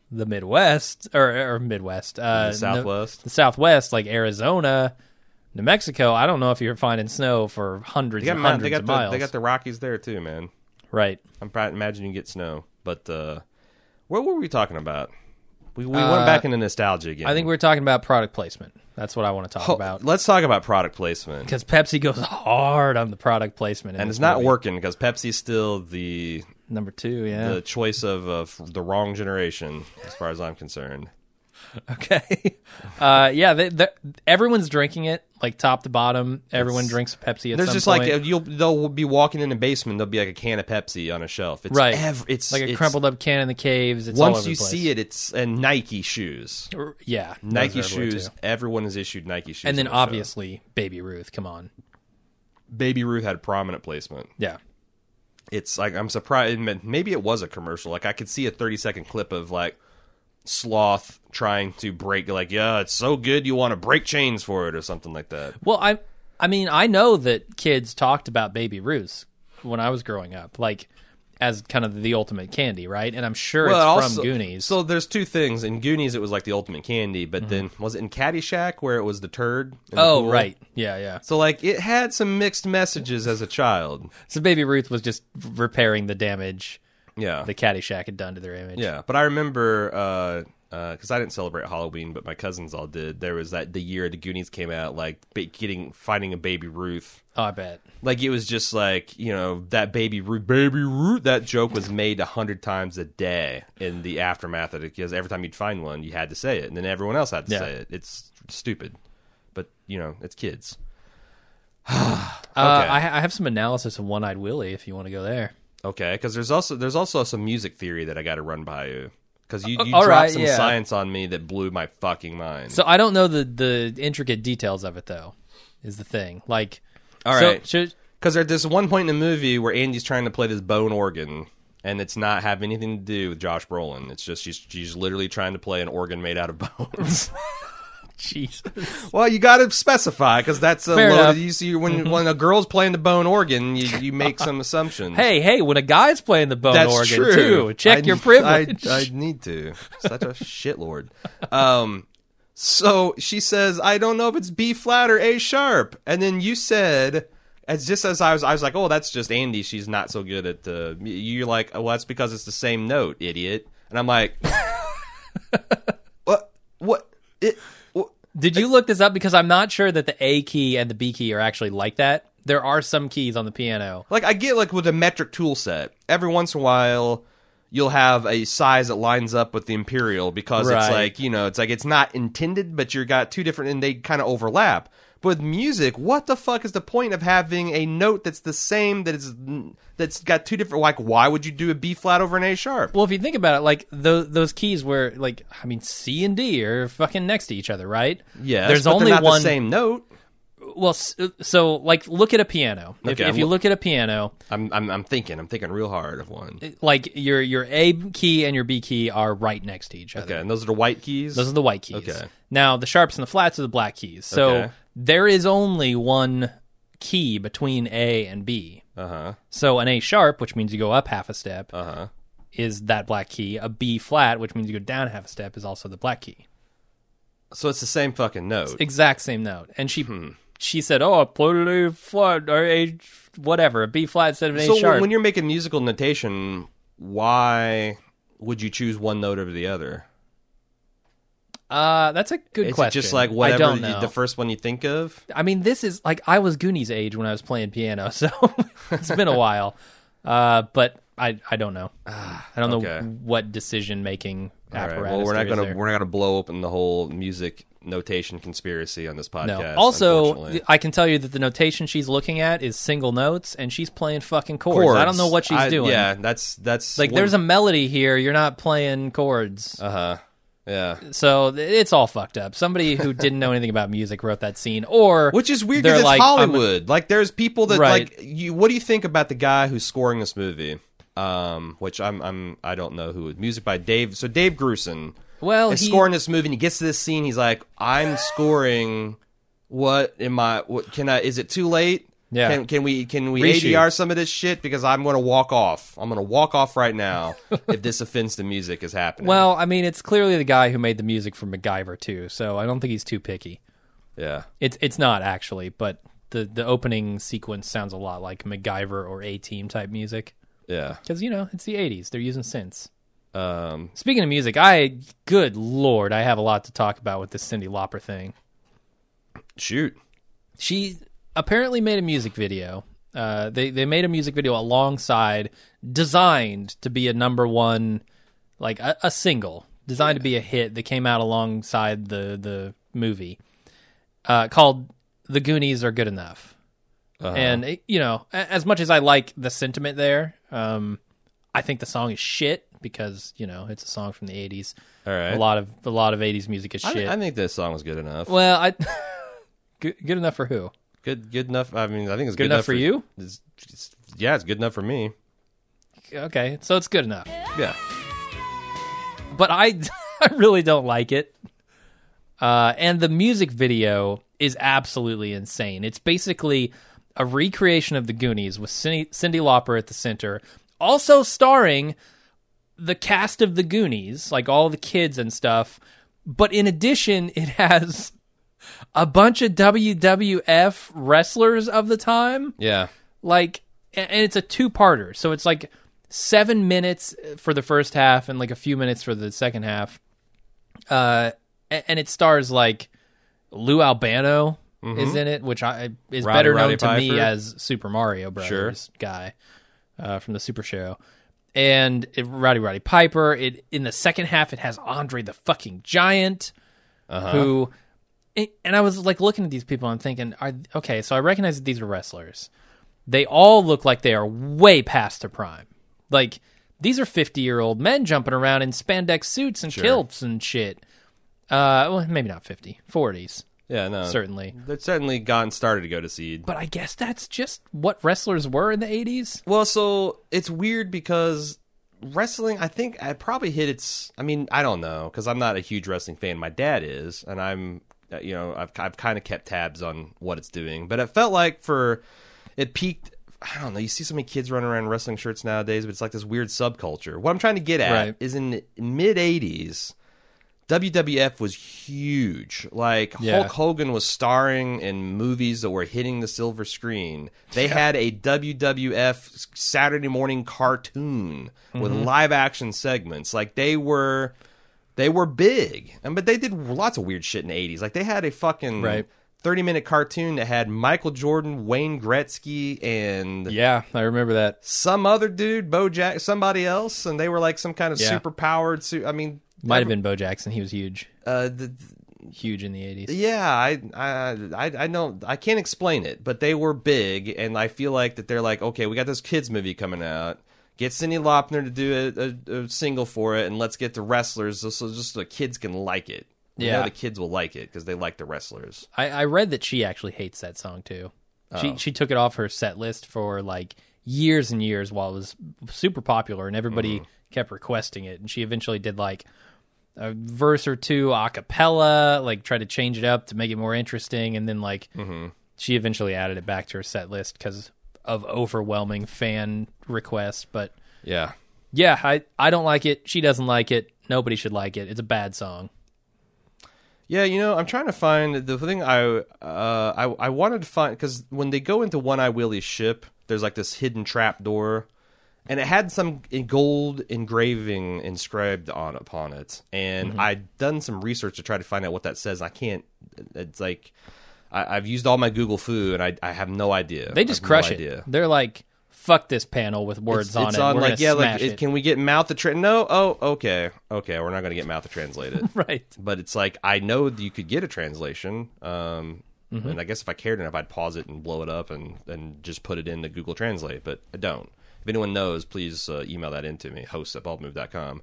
B: the Midwest or Midwest,
A: the Southwest,
B: the Southwest, like Arizona, New Mexico. I don't know if you're finding snow for hundreds and hundreds of miles.
A: They got the Rockies there too, man.
B: Right.
A: I'm imagining you get snow, but what were we talking about? We went back into nostalgia again.
B: I think we were talking about product placement. That's what I want to talk about.
A: Let's talk about product placement.
B: Because Pepsi goes hard on the product placement.
A: And it's not working because Pepsi's still the...
B: Number 2, yeah.
A: The choice of the wrong generation, as far as I'm concerned.
B: Okay. Everyone's drinking it, like top to bottom. Everyone drinks Pepsi at some point. There's just
A: like, they'll be walking in the basement, there'll be like a can of Pepsi on a shelf. It's
B: right.
A: It's
B: like a crumpled up can in the caves. It's
A: once
B: all over
A: you
B: the place.
A: see it, it's and Nike shoes.
B: Yeah.
A: Nike shoes. Everyone has issued Nike shoes.
B: And then obviously Baby Ruth. Come on.
A: Baby Ruth had prominent placement.
B: Yeah.
A: It's like, I'm surprised. Maybe it was a commercial. Like I could see a 30-second clip of like Sloth trying to break, like, yeah, it's so good you want to break chains for it or something like that.
B: Well, I mean, I know that kids talked about Baby Ruth when I was growing up, like as kind of the ultimate candy, right? And I'm sure it's from Goonies.
A: So there's two things. In Goonies, it was like the ultimate candy, but then was it in Caddyshack where it was the turd?
B: Oh, right. Yeah.
A: So like it had some mixed messages as a child.
B: So Baby Ruth was just repairing the damage.
A: Yeah,
B: the Caddyshack had done to their image.
A: Yeah, but I remember because I didn't celebrate Halloween, but my cousins all did. There was the year the Goonies came out, like finding a Baby Ruth.
B: Oh, I bet.
A: Like it was just like, that Baby Ruth. That joke was made 100 times a day in the aftermath of it, because every time you'd find one, you had to say it, and then everyone else had to say it. It's stupid, but it's kids.
B: Okay. I have some analysis of One-Eyed Willie if you want to go there.
A: Okay, because there's also some music theory that I got to run by you, because you dropped some science on me that blew my fucking mind.
B: So I don't know the intricate details of it though, is the thing. Like,
A: all right, because there's one point in the movie where Andy's trying to play this bone organ, and it's not have anything to do with Josh Brolin. It's just she's literally trying to play an organ made out of bones.
B: Jesus.
A: Well, you got to specify, because that's a
B: Fair
A: load.
B: enough.
A: You see, when a girl's playing the bone organ, you make some assumptions.
B: Hey, when a guy's playing the bone
A: that's
B: organ
A: true.
B: too, check your privilege.
A: I need to. Such a shitlord. So she says, I don't know if it's B flat or A sharp, and then you said, as I was like, oh, that's just Andy. She's not so good at the. You're like, oh, well, that's because it's the same note, idiot. And I'm like, what?
B: Did you look this up? Because I'm not sure that the A key and the B key are actually like that. There are some keys on the piano.
A: Like, I get, like, with a metric tool set, every once in a while, you'll have a size that lines up with the imperial, because it's like, it's not intended, but you got two different, and they kind of overlap. But with music, what the fuck is the point of having a note that's the same, that's got two different, like, why would you do a B flat over an A sharp?
B: Well, if you think about it, like, those keys were, like, I mean, C and D are fucking next to each other, right?
A: Yeah,
B: there's
A: but
B: only
A: they're not
B: one
A: the same note.
B: Well, so like, look at a piano.
A: Okay,
B: if you look at a piano,
A: I'm thinking real hard of one.
B: Like your A key and your B key are right next to each other.
A: Okay, and those are the white keys?
B: Those are the white keys.
A: Okay.
B: Now, the sharps and the flats are the black keys. So there is only one key between A and B.
A: Uh-huh.
B: So an A sharp, which means you go up half a step,
A: uh-huh,
B: is that black key. A B flat, which means you go down half a step, is also the black key.
A: So it's the same fucking note.
B: It's exact same note. And she said, oh, I played A flat, or A whatever, a B flat instead of an A sharp.
A: So when you're making musical notation, why would you choose one note over the other?
B: That's a good question.
A: Is it just like whatever
B: I don't know.
A: The first one you think of?
B: I mean, this is like, I was Goonies age when I was playing piano, so it's been a while. But I don't know. I don't know what decision making apparatus.
A: Right. Well, we're not gonna blow open the whole music notation conspiracy on this podcast.
B: No. Also, I can tell you that the notation she's looking at is single notes, and she's playing fucking chords. I don't know what she's doing.
A: Yeah, that's
B: like, there's a melody here. You're not playing chords.
A: Yeah.
B: So it's all fucked up. Somebody who didn't know anything about music wrote that scene, or
A: which is weird because it's like, Hollywood. Like, there's people that like you. What do you think about the guy who's scoring this movie? Which I don't know who. Music by Dave. So Dave Grusin.
B: Well,
A: he's scoring this movie, and he gets to this scene. He's like, "I'm scoring. What am I? What can I? Is it too late?
B: Yeah.
A: Can we
B: Reshoots.
A: ADR some of this shit? Because I'm going to walk off. I'm going to walk off right now if this offensive music is happening.
B: Well, I mean, it's clearly the guy who made the music for MacGyver too, so I don't think he's too picky.
A: Yeah.
B: It's not actually, but the opening sequence sounds a lot like MacGyver or A-Team type music.
A: Yeah.
B: Because, it's the 80s. They're using synths.
A: Um,
B: Speaking of music, good Lord, I have a lot to talk about with this Cyndi Lauper thing.
A: Shoot.
B: She apparently made a music video. They made a music video alongside, designed to be a number one, like a single, designed to be a hit that came out alongside the movie, called "The Goonies Are Good Enough." And as much as I like the sentiment there, I think the song is shit because it's a song from the 80s.
A: All right.
B: A lot of 80s music is shit.
A: I think this song was good enough.
B: Well, good enough for who?
A: Good enough. I mean, I think it's
B: Good enough for you?
A: It's good enough for me.
B: Okay, so it's good enough.
A: Yeah.
B: But I really don't like it. And the music video is absolutely insane. It's basically a recreation of the Goonies with Cyndi Lauper at the center, also starring the cast of the Goonies, like all the kids and stuff. But in addition, it has a bunch of WWF wrestlers of the time.
A: Yeah.
B: And it's a two-parter. So it's like 7 minutes for the first half and like a few minutes for the second half. And it stars like Lou Albano is in it, which is better known to me as Super Mario Brothers guy from the Super Show. And Roddy Piper. In the second half, it has Andre the fucking Giant, who... And I was like looking at these people and I'm thinking, okay, so I recognize that these are wrestlers. They all look like they are way past their prime. Like, these are 50-year-old men jumping around in spandex suits and kilts and shit. Well, maybe not 50, 40s.
A: Yeah, no.
B: Certainly.
A: They've certainly gotten started to go to seed.
B: But I guess that's just what wrestlers were in the 80s.
A: Well, so it's weird because wrestling, I think I probably hit its... I mean, I don't know, because I'm not a huge wrestling fan. My dad is, and I'm... I've kind of kept tabs on what it's doing, but it felt like it peaked. I don't know. You see so many kids running around in wrestling shirts nowadays, but it's like this weird subculture. What I'm trying to get at is in mid '80s, WWF was huge. Like Hulk Hogan was starring in movies that were hitting the silver screen. They had a WWF Saturday morning cartoon with live action segments. Like they were big, but they did lots of weird shit in the 80s. Like, they had a fucking 30-minute cartoon that had Michael Jordan, Wayne Gretzky, and...
B: Yeah, I remember that.
A: Some other dude, Bo Jackson, somebody else, and they were like some kind of super-powered...
B: Might have been Bo Jackson. He was huge. Huge in the 80s.
A: Yeah, I know. I can't explain it, but they were big, and I feel like that they're like, okay, we got this kids movie coming out. Get Cyndi Lauper to do a single for it, and let's get the wrestlers so just the kids can like it. You know the kids will like it because they like the wrestlers.
B: I read that she actually hates that song, too. She took it off her set list for, like, years and years while it was super popular, and everybody kept requesting it. And she eventually did, like, a verse or two a cappella, like, tried to change it up to make it more interesting, and then, like, she eventually added it back to her set list because of overwhelming fan requests. But
A: yeah,
B: I don't like it. She doesn't like it. Nobody should like it. It's a bad song.
A: Yeah, I'm trying to find the thing I wanted to find, because when they go into One Eye Willie's ship, there's like this hidden trap door, and it had some gold engraving inscribed upon it, and I'd done some research to try to find out what that says. I can't. It's like I've used all my Google foo, and I have no idea.
B: They just crush it. They're like, fuck this panel with words on it.
A: It's on,
B: we're
A: like, yeah, like,
B: it.
A: Can we get mouth to translate? No? Oh, okay, we're not going to get mouth to translate it.
B: Right.
A: But it's like, I know that you could get a translation, and I guess if I cared enough, I'd pause it and blow it up and just put it into Google Translate, but I don't. If anyone knows, please email that in to me, hosts@baldmove.com.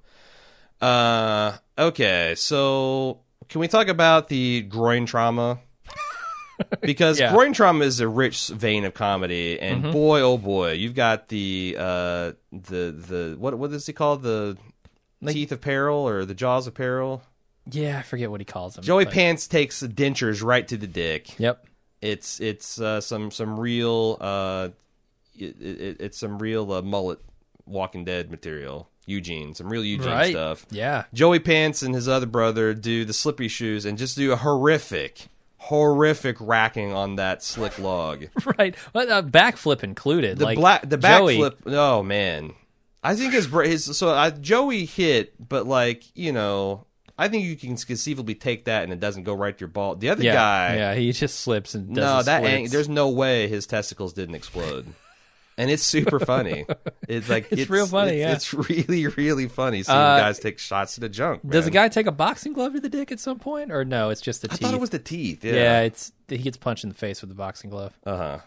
A: Okay, so can we talk about the groin trauma? Because groin trauma is a rich vein of comedy, and boy, oh boy, you've got the what is he called? The teeth of peril or the jaws of peril?
B: Yeah, I forget what he calls them.
A: Joey Pants takes the dentures right to the dick.
B: Yep.
A: It's some real it's some real mullet Walking Dead material. Eugene, some real Eugene stuff.
B: Yeah.
A: Joey Pants and his other brother do the slippery shoes and just do a horrific racking on that slick log.
B: Right. Well, backflip included.
A: The backflip. Oh man, I think Joey hit, but like I think you can conceivably take that and it doesn't go right to your ball. The other guy,
B: he just slips and does
A: there's no way his testicles didn't explode. And it's super funny. It's like
B: it's real funny.
A: It's really, really funny seeing guys take shots to the junk. Man.
B: Does a guy take a boxing glove to the dick at some point, or no? It's just the teeth.
A: I thought it was the teeth. Yeah,
B: he gets punched in the face with a boxing glove.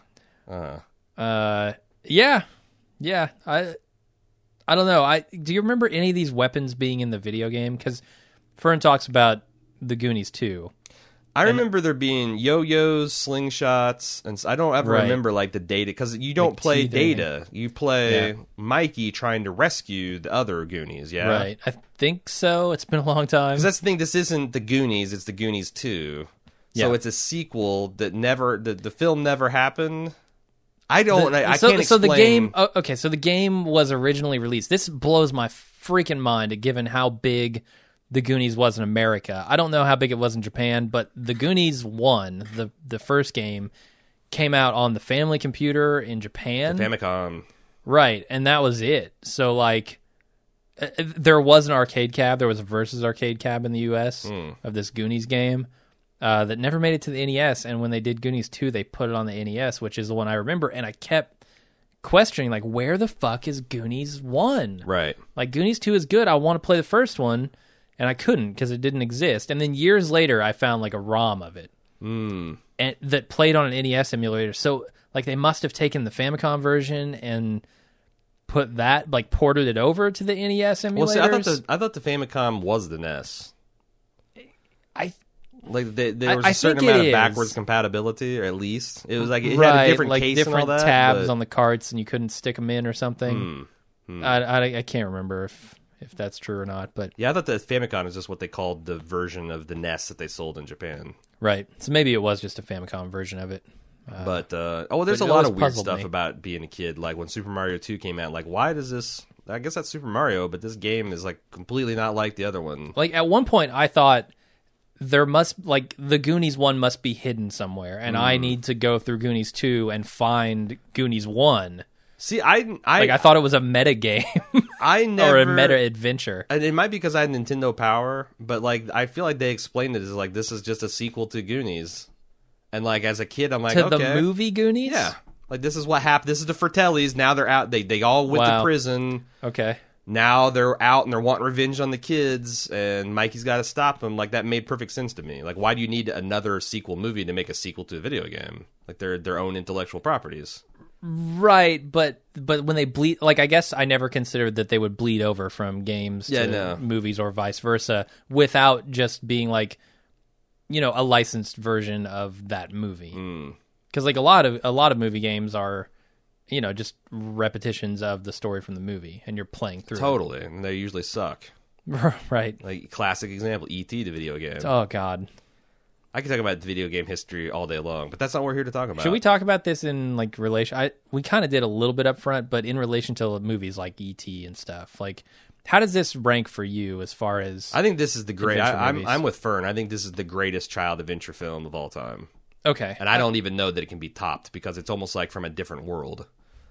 B: Yeah. I don't know. Do you remember any of these weapons being in the video game? Because Fern talks about the Goonies 2.
A: I remember there being yo-yos, slingshots, and I don't ever remember like the Data, because you don't play Data. You play Mikey trying to rescue the other Goonies, yeah?
B: Right. I think so. It's been a long time.
A: Because that's the thing, this isn't the Goonies, it's the Goonies 2. So it's a sequel that the film never happened. I can't explain.
B: So the game, so the game was originally released. This blows my freaking mind, given how big the Goonies was in America. I don't know how big it was in Japan, but the Goonies 1, the first game, came out on the family computer in Japan.
A: The Famicom.
B: Right, and that was it. So, like, there was an arcade cab. There was a Versus arcade cab in the U.S. Of this Goonies game that never made it to the NES, and when they did Goonies 2, they put it on the NES, which is the one I remember, and I kept questioning, like, where the fuck is Goonies 1?
A: Right.
B: Like, Goonies 2 is good. I want to play the first one. And I couldn't because it didn't exist. And then years later, I found like a ROM of it and that played on an NES emulator. So like they must have taken the Famicom version and put that, like ported it over to the NES emulators.
A: Well, see, I thought the Famicom was the NES. There was a certain amount of backwards compatibility, or at least it was like it had a different case
B: different
A: and all that,
B: tabs on the carts, and you couldn't stick them in or something. I can't remember if that's true or not, but
A: yeah, I thought the Famicom is just what they called the version of the NES that they sold in Japan.
B: Right. So maybe it was just a Famicom version of it.
A: There's a lot of weird stuff about being a kid. Like when Super Mario 2 came out, like why does this? I guess that's Super Mario, but this game is like completely not like the other one.
B: Like at one point, I thought there must the Goonies 1 must be hidden somewhere, and I need to go through Goonies 2 and find Goonies 1.
A: See, I
B: thought it was a meta game. Or a meta adventure.
A: And it might be because I had Nintendo Power, but like I feel like they explained it as like this is just a sequel to Goonies. And like as a kid, I'm like,
B: to the movie Goonies?
A: Yeah. Like this is what happened. This is the Fratellis. Now they're out. They all went to prison.
B: Okay.
A: Now they're out and they're wanting revenge on the kids, and Mikey's got to stop them. Like that made perfect sense to me. Like why do you need another sequel movie to make a sequel to a video game? Like they're their own intellectual properties.
B: Right, but when they bleed, like I guess I never considered that they would bleed over from games to movies or vice versa without just being like, a licensed version of that movie. Because like a lot of movie games are, just repetitions of the story from the movie, and you're playing through.
A: Totally, and they usually suck.
B: Right.
A: Like classic example, E.T. the video game.
B: Oh God.
A: I can talk about video game history all day long, but that's not what we're here to talk about.
B: Should we talk about this in like relation? We kind of did a little bit up front, but in relation to movies like E.T. and stuff, like how does this rank for you as far as?
A: I think this is the great. I'm with Fern. I think this is the greatest child adventure film of all time.
B: Okay,
A: and I don't even know that it can be topped because it's almost like from a different world.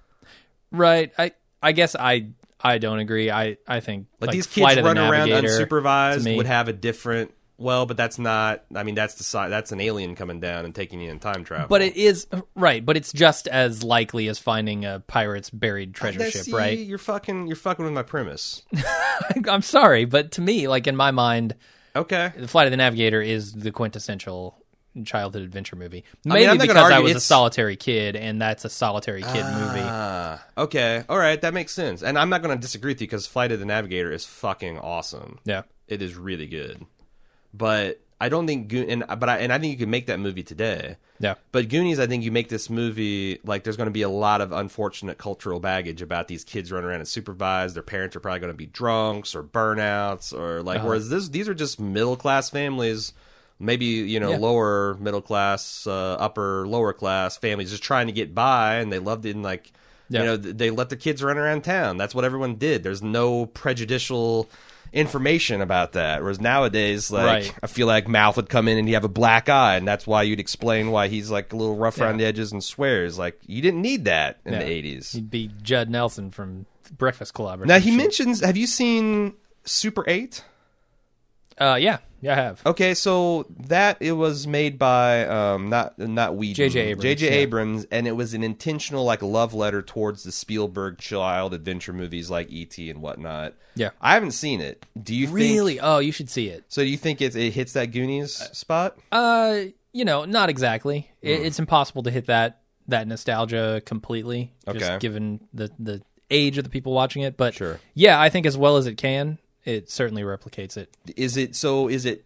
B: Right. I guess I don't agree. I think
A: like these kids running around unsupervised would have a different. Well, but that's not. I mean, that's an alien coming down and taking you in time travel.
B: But it is right. But it's just as likely as finding a pirate's buried treasure ship, right?
A: You're fucking with my premise.
B: I'm sorry, but to me, like in my mind,
A: okay,
B: The Flight of the Navigator is the quintessential childhood adventure movie. Maybe because I was a solitary kid, and that's a solitary kid movie.
A: Okay, all right, that makes sense. And I'm not going to disagree with you because Flight of the Navigator is fucking awesome.
B: Yeah,
A: it is really good. But I don't think I think you could make that movie today.
B: Yeah.
A: But Goonies, I think you make this movie like there's going to be a lot of unfortunate cultural baggage about these kids running around unsupervised. Their parents are probably going to be drunks or burnouts or like. Whereas these are just middle class families maybe, lower middle class, upper lower class families just trying to get by, and they loved it. And like, they let the kids run around town. That's what everyone did. There's no prejudicial information about that. Whereas nowadays, like, I feel like Mouth would come in and he'd have a black eye, and that's why you'd explain why he's like a little rough around the edges and swears. Like, you didn't need that in the 80s.
B: He'd be Judd Nelson from Breakfast Club.
A: Now he mentions, have you seen Super 8?
B: Yeah, I have.
A: Okay, so it was made by not Whedon, J.J. Abrams, and it was an intentional like love letter towards the Spielberg child adventure movies like E.T. and whatnot.
B: Yeah,
A: I haven't seen it. Do you
B: really? Oh, you should see it.
A: So do you think it hits that Goonies spot?
B: Not exactly. It's impossible to hit that nostalgia completely, just given the age of the people watching it. But
A: sure.
B: Yeah, I think as well as it can, it certainly replicates it.
A: Is it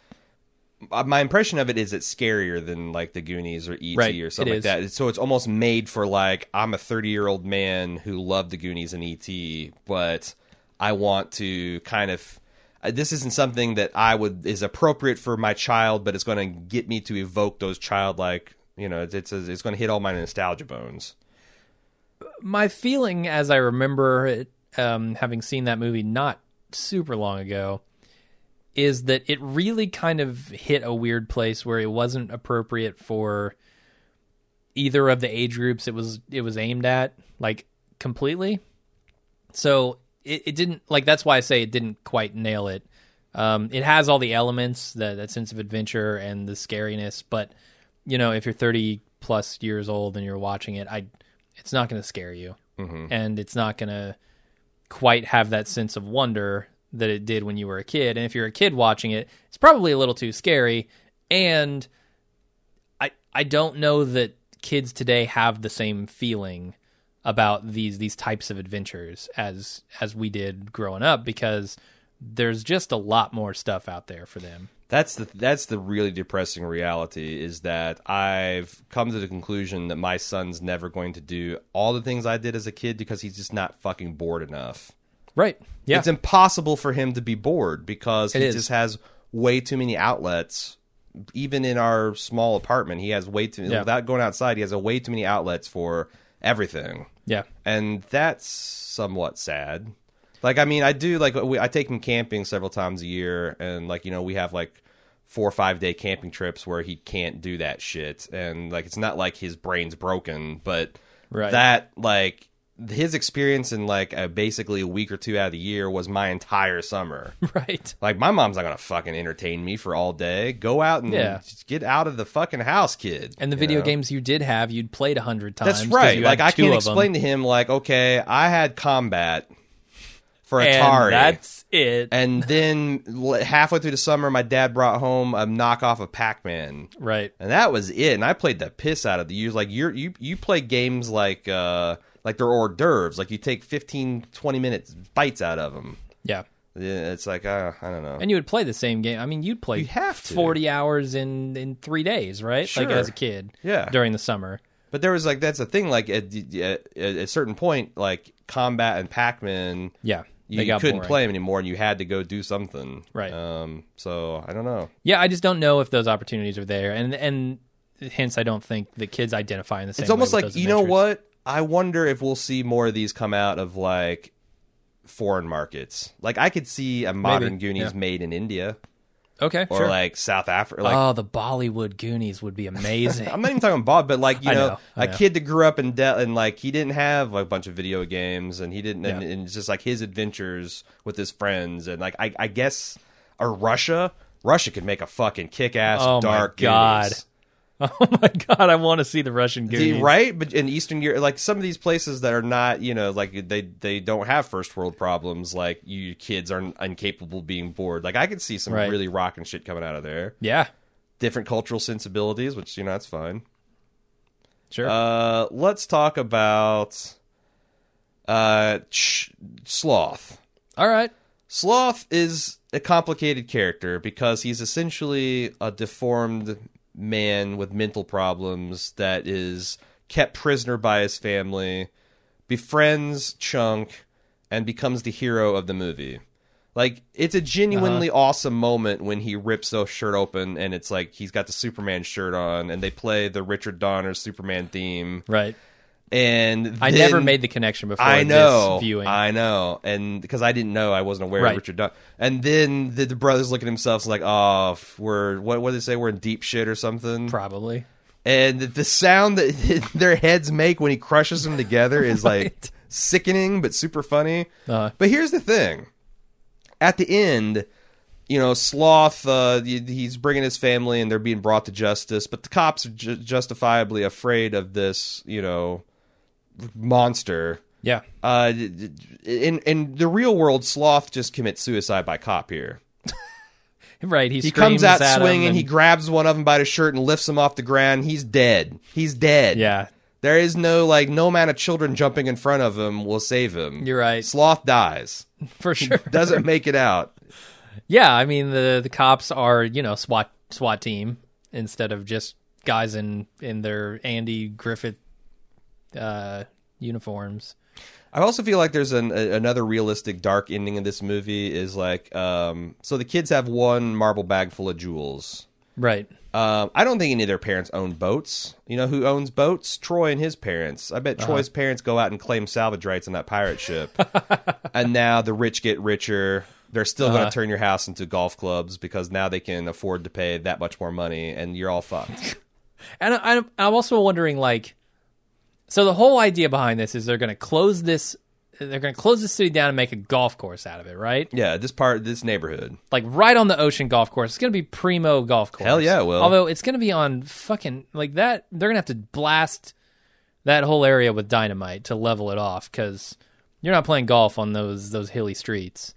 A: my impression of it is it's scarier than like the Goonies or E.T. or something like that. So it's almost made for like, I'm a 30-year-old man who loved the Goonies and E.T., but I want to kind of this isn't something that is appropriate for my child, but it's going to get me to evoke those childlike, it's going to hit all my nostalgia bones.
B: My feeling, as I remember it, having seen that movie not super long ago, is that it really kind of hit a weird place where it wasn't appropriate for either of the age groups it was aimed at, like, completely. So it didn't, like, that's why I say it didn't quite nail it. It has all the elements, that sense of adventure and the scariness, but if you're 30 plus years old and you're watching it, it's not going to scare you. Mm-hmm. And it's not going to quite have that sense of wonder that it did when you were a kid. And if you're a kid watching it, it's probably a little too scary. And I don't know that kids today have the same feeling about these types of adventures as we did growing up, because there's just a lot more stuff out there for them.
A: That's the really depressing reality, is that I've come to the conclusion that my son's never going to do all the things I did as a kid because he's just not fucking bored enough.
B: Right. Yeah.
A: It's impossible for him to be bored because he just has way too many outlets. Even in our small apartment, he has way too without going outside, he has way too many outlets for everything.
B: Yeah.
A: And that's somewhat sad. Like, I mean, I do, like, I take him camping several times a year, and, like, we have, like, 4 or 5 day camping trips where he can't do that shit. And, like, it's not like his brain's broken, but that, like, his experience in, like, basically a week or two out of the year was my entire summer.
B: Right.
A: Like, my mom's not going to fucking entertain me for all day. Go out and just get out of the fucking house, kid.
B: And the video games you did have, you'd played 100 times.
A: That's right. Like, I can't explain to him, like, okay, I had Combat for Atari.
B: And that's it.
A: And then halfway through the summer, my dad brought home a knockoff of Pac-Man.
B: Right.
A: And that was it. And I played the piss out of the use. Like, you play games like they're hors d'oeuvres. Like, you take 15, 20 minutes bites out of them.
B: Yeah.
A: It's like, I don't know.
B: And you would play the same game. I mean, you'd play 40 hours in 3 days, right?
A: Sure.
B: Like, as a kid.
A: Yeah.
B: During the summer.
A: But there was, like, that's the thing. Like, at a certain point, like, Combat and Pac-Man...
B: Yeah.
A: You couldn't play them anymore, and you had to go do something.
B: Right.
A: So, I don't know.
B: Yeah, I just don't know if those opportunities are there. And hence, I don't think the kids identify in the same way.
A: It's almost like,
B: you know
A: what? I wonder if we'll see more of these come out of, like, foreign markets. Like, I could see a modern Goonies made in India.
B: Okay,
A: or like South Africa.
B: Like, the Bollywood Goonies would be amazing.
A: I'm not even talking Bob, but like, a kid that grew up in and like he didn't have like, a bunch of video games, and he didn't, and it's just like his adventures with his friends, and like I guess, or Russia could make a fucking kick-ass dark Goonies.
B: Oh my God, I want to see the Russian Goonies.
A: Right? But in Eastern Europe, like some of these places that are not, like they don't have first world problems, like you kids are incapable of being bored. Like I could see some really rocking shit coming out of there.
B: Yeah.
A: Different cultural sensibilities, which, that's fine.
B: Sure.
A: Let's talk about Sloth.
B: All right.
A: Sloth is a complicated character because he's essentially a deformed man with mental problems that is kept prisoner by his family, befriends Chunk, and becomes the hero of the movie. Like, it's a genuinely awesome moment when he rips the shirt open and it's like he's got the Superman shirt on and they play the Richard Donner Superman theme.
B: Right.
A: And
B: I never made the connection before this viewing.
A: I know. And because I didn't know, I wasn't aware of Richard Donner. And then the brothers look at themselves like, oh, what do they say? We're in deep shit or something?
B: Probably.
A: And the sound that their heads make when he crushes them together is like sickening but super funny. But here's the thing. At the end, Sloth, he's bringing his family and they're being brought to justice, but the cops are justifiably afraid of this, monster.
B: Yeah.
A: In the real world, Sloth just commits suicide by cop here.
B: Right.
A: He comes out swinging, he grabs one of them by the shirt and lifts him off the ground. He's dead. He's dead.
B: Yeah.
A: There is no amount of children jumping in front of him will save him.
B: You're right.
A: Sloth dies.
B: For sure.
A: He doesn't make it out.
B: Yeah, I mean the cops are, SWAT team instead of just guys in their Andy Griffith uniforms.
A: I also feel like there's another realistic dark ending in this movie is like so the kids have one marble bag full of jewels.
B: Right.
A: I don't think any of their parents own boats. You know who owns boats? Troy and his parents. I bet Troy's parents go out and claim salvage rights on that pirate ship. And now the rich get richer. They're still going to turn your house into golf clubs because now they can afford to pay that much more money, and you're all fucked.
B: And I'm also wondering, so the whole idea behind this is they're going to close this. They're going to close the city down and make a golf course out of it, right?
A: Yeah, this neighborhood.
B: Like right on the ocean golf course. It's going to be primo golf course.
A: Hell yeah, it will.
B: Although it's going to be on fucking, that, they're going to have to blast that whole area with dynamite to level it off because you're not playing golf on those hilly streets.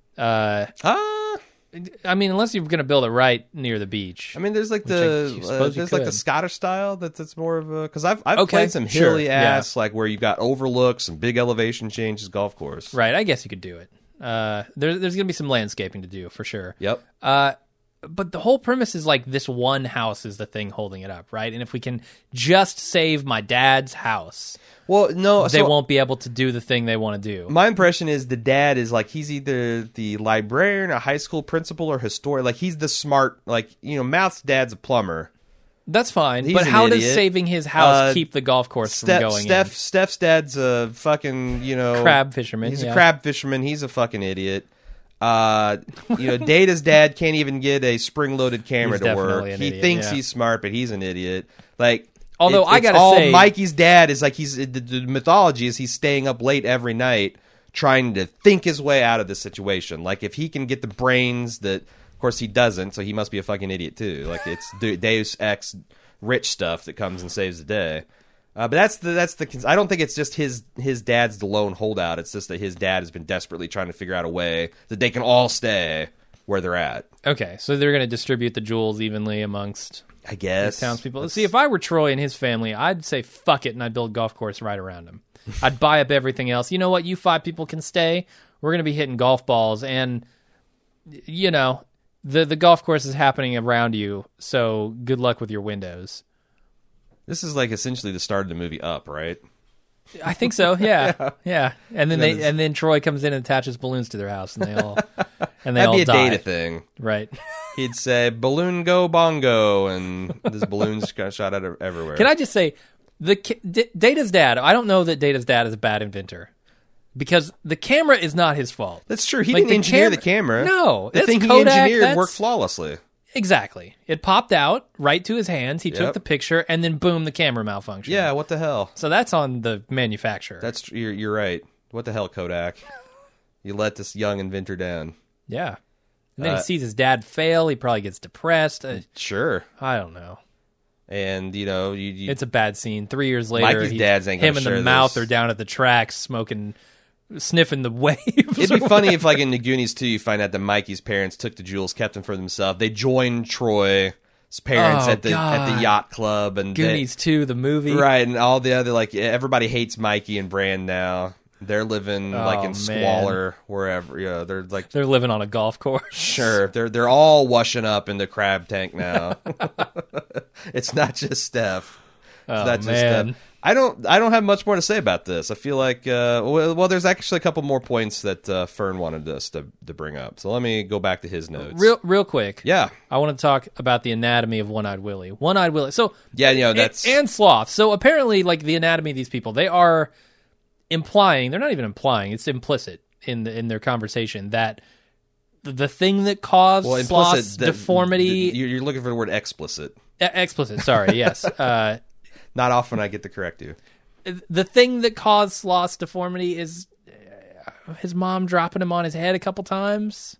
B: I mean, unless you're going to build it right near the beach.
A: I mean, there's the Scottish style that's more of a because I've played some hilly ass where you got overlooks and big elevation changes golf course.
B: Right, I guess you could do it. There's going to be some landscaping to do for sure.
A: Yep.
B: But the whole premise is this one house is the thing holding it up, right? And if we can just save my dad's house.
A: Well, no,
B: they won't be able to do the thing they want to do.
A: My impression is the dad is he's either the librarian, a high school principal, or historian. He's the smart, Mouth's dad's a plumber.
B: That's fine, but how does saving his house keep the golf course from going in?
A: Steph's dad's a fucking,
B: crab fisherman.
A: He's a crab fisherman. He's a fucking idiot. Data's dad can't even get a spring-loaded camera to work. He thinks he's smart, but he's an idiot.
B: Although I gotta say,
A: Mikey's dad is the mythology is he's staying up late every night trying to think his way out of the situation. If he can get the brains that, of course, he doesn't, so he must be a fucking idiot too. It's Deus Ex rich stuff that comes and saves the day. But that's the. I don't think it's just his dad's the lone holdout. It's just that his dad has been desperately trying to figure out a way that they can all stay where they're at.
B: Okay, so they're going to distribute the jewels evenly amongst,
A: I guess,
B: townspeople. See, if I were Troy and his family, I'd say fuck it, and I'd build a golf course right around him. I'd buy up everything else. You know what? You 5 people can stay. We're going to be hitting golf balls, and the golf course is happening around you. So good luck with your windows.
A: This is essentially the start of the movie Up, right?
B: I think so. Yeah. And then Troy comes in and attaches balloons to their house, and they all
A: that'd be a
B: die.
A: Data thing,
B: right?
A: He'd say "balloon go bongo," and this balloons got shot out everywhere.
B: Can I just say, Data's dad? I don't know that Data's dad is a bad inventor because the camera is not his fault.
A: That's true. He didn't engineer the camera.
B: No,
A: the thing
B: Kodak,
A: he engineered worked flawlessly.
B: Exactly. It popped out right to his hands. He took the picture, and then boom, the camera malfunctioned.
A: Yeah, what the hell?
B: So that's on the manufacturer.
A: You're right. What the hell, Kodak? You let this young inventor down.
B: Yeah. And then he sees his dad fail. He probably gets depressed.
A: Sure.
B: I don't know.
A: And,
B: it's a bad scene. 3 years later,
A: Mikey's dad's ain't gonna
B: him and
A: share
B: the mouth
A: this.
B: are down at the tracks sniffing the waves.
A: It'd be funny if, in the Goonies 2, you find out that Mikey's parents took the jewels, kept them for themselves. They joined Troy's parents at the yacht club. And
B: Goonies 2, the movie.
A: Right, and all the other, everybody hates Mikey and Brand now. They're living, in squalor, wherever.
B: They're living on a golf course.
A: Sure, they're all washing up in the crab tank now. It's not just Steph.
B: Just Steph.
A: I don't have much more to say about this. I feel like well, there's actually a couple more points that Fern wanted us to bring up. So let me go back to his notes.
B: Real quick.
A: Yeah.
B: I want to talk about the anatomy of One-Eyed Willie. One-Eyed Willie. So
A: yeah, that's
B: and Sloth. So apparently, like the anatomy of these people, they are implying. They're not even implying. It's implicit in their conversation that the thing that caused Sloth's deformity.
A: You're looking for the word explicit.
B: Explicit. Sorry. Yes.
A: Not often I get to correct you.
B: The thing that caused Sloth's deformity is his mom dropping him on his head a couple times.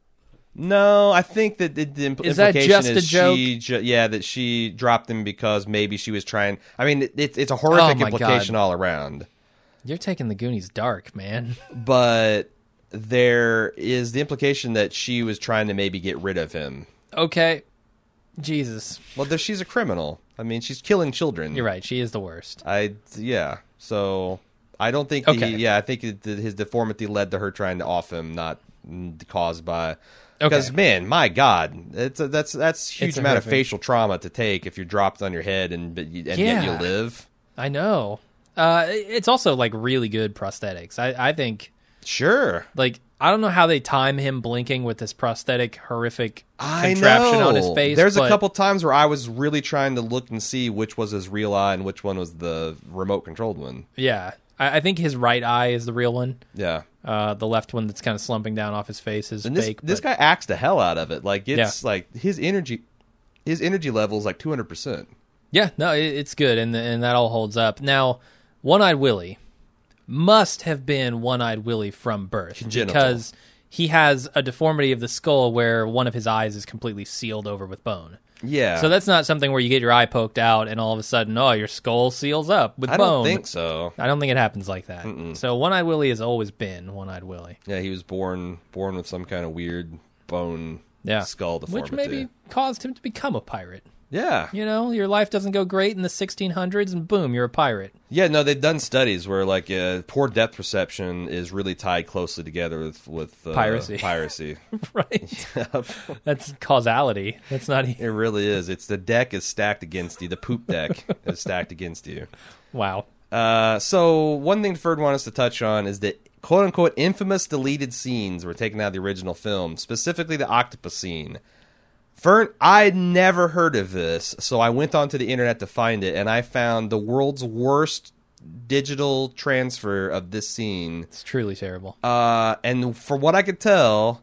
A: No, I think that the
B: is that
A: implication
B: just
A: is
B: a joke?
A: that she dropped him because maybe she was trying. I mean, it's a horrific implication all around.
B: You're taking the Goonies dark, man.
A: But there is the implication that she was trying to maybe get rid of him.
B: Okay. Jesus.
A: Well, she's a criminal. I mean, she's killing children.
B: You're right. She is the worst.
A: So I don't think.
B: Okay.
A: I think his deformity led to her trying to off him, not caused by. Because man, my God, that's huge amount of facial trauma to take if you're dropped on your head and yet you live.
B: I know. It's also like really good prosthetics. I think.
A: Sure.
B: Like, I don't know how they time him blinking with this prosthetic horrific contraption on his face.
A: There's a couple times where I was really trying to look and see which was his real eye and which one was the remote controlled one.
B: Yeah. I think his right eye is the real one.
A: Yeah.
B: The left one that's kind of slumping down off his face is fake.
A: This guy acts the hell out of it. Like, it's like his energy level is like 200%.
B: Yeah, no, it's good, and that all holds up. Now, One-Eyed Willie must have been One-Eyed Willie from birth.
A: Congenital.
B: Because he has a deformity of the skull where one of his eyes is completely sealed over with bone.
A: Yeah.
B: So that's not something where you get your eye poked out and all of a sudden, your skull seals up with bone.
A: I don't think so.
B: I don't think it happens like that. So One-Eyed Willie has always been One-Eyed Willie.
A: Yeah, he was born with some kind of weird bone skull deformity.
B: Which maybe caused him to become a pirate.
A: Yeah.
B: Your life doesn't go great in the 1600s and boom, you're a pirate.
A: Yeah, no, they've done studies where like poor depth perception is really tied closely together with piracy.
B: Right. Yep. That's causality. That's not
A: It really is. It's the deck is stacked against you. The poop deck is stacked against you.
B: Wow.
A: So one thing Ferd wanted us to touch on is that quote-unquote infamous deleted scenes were taken out of the original film, specifically the octopus scene. Fern, I'd never heard of this, so I went onto the internet to find it, and I found the world's worst digital transfer of this scene.
B: It's truly terrible.
A: And from what I could tell,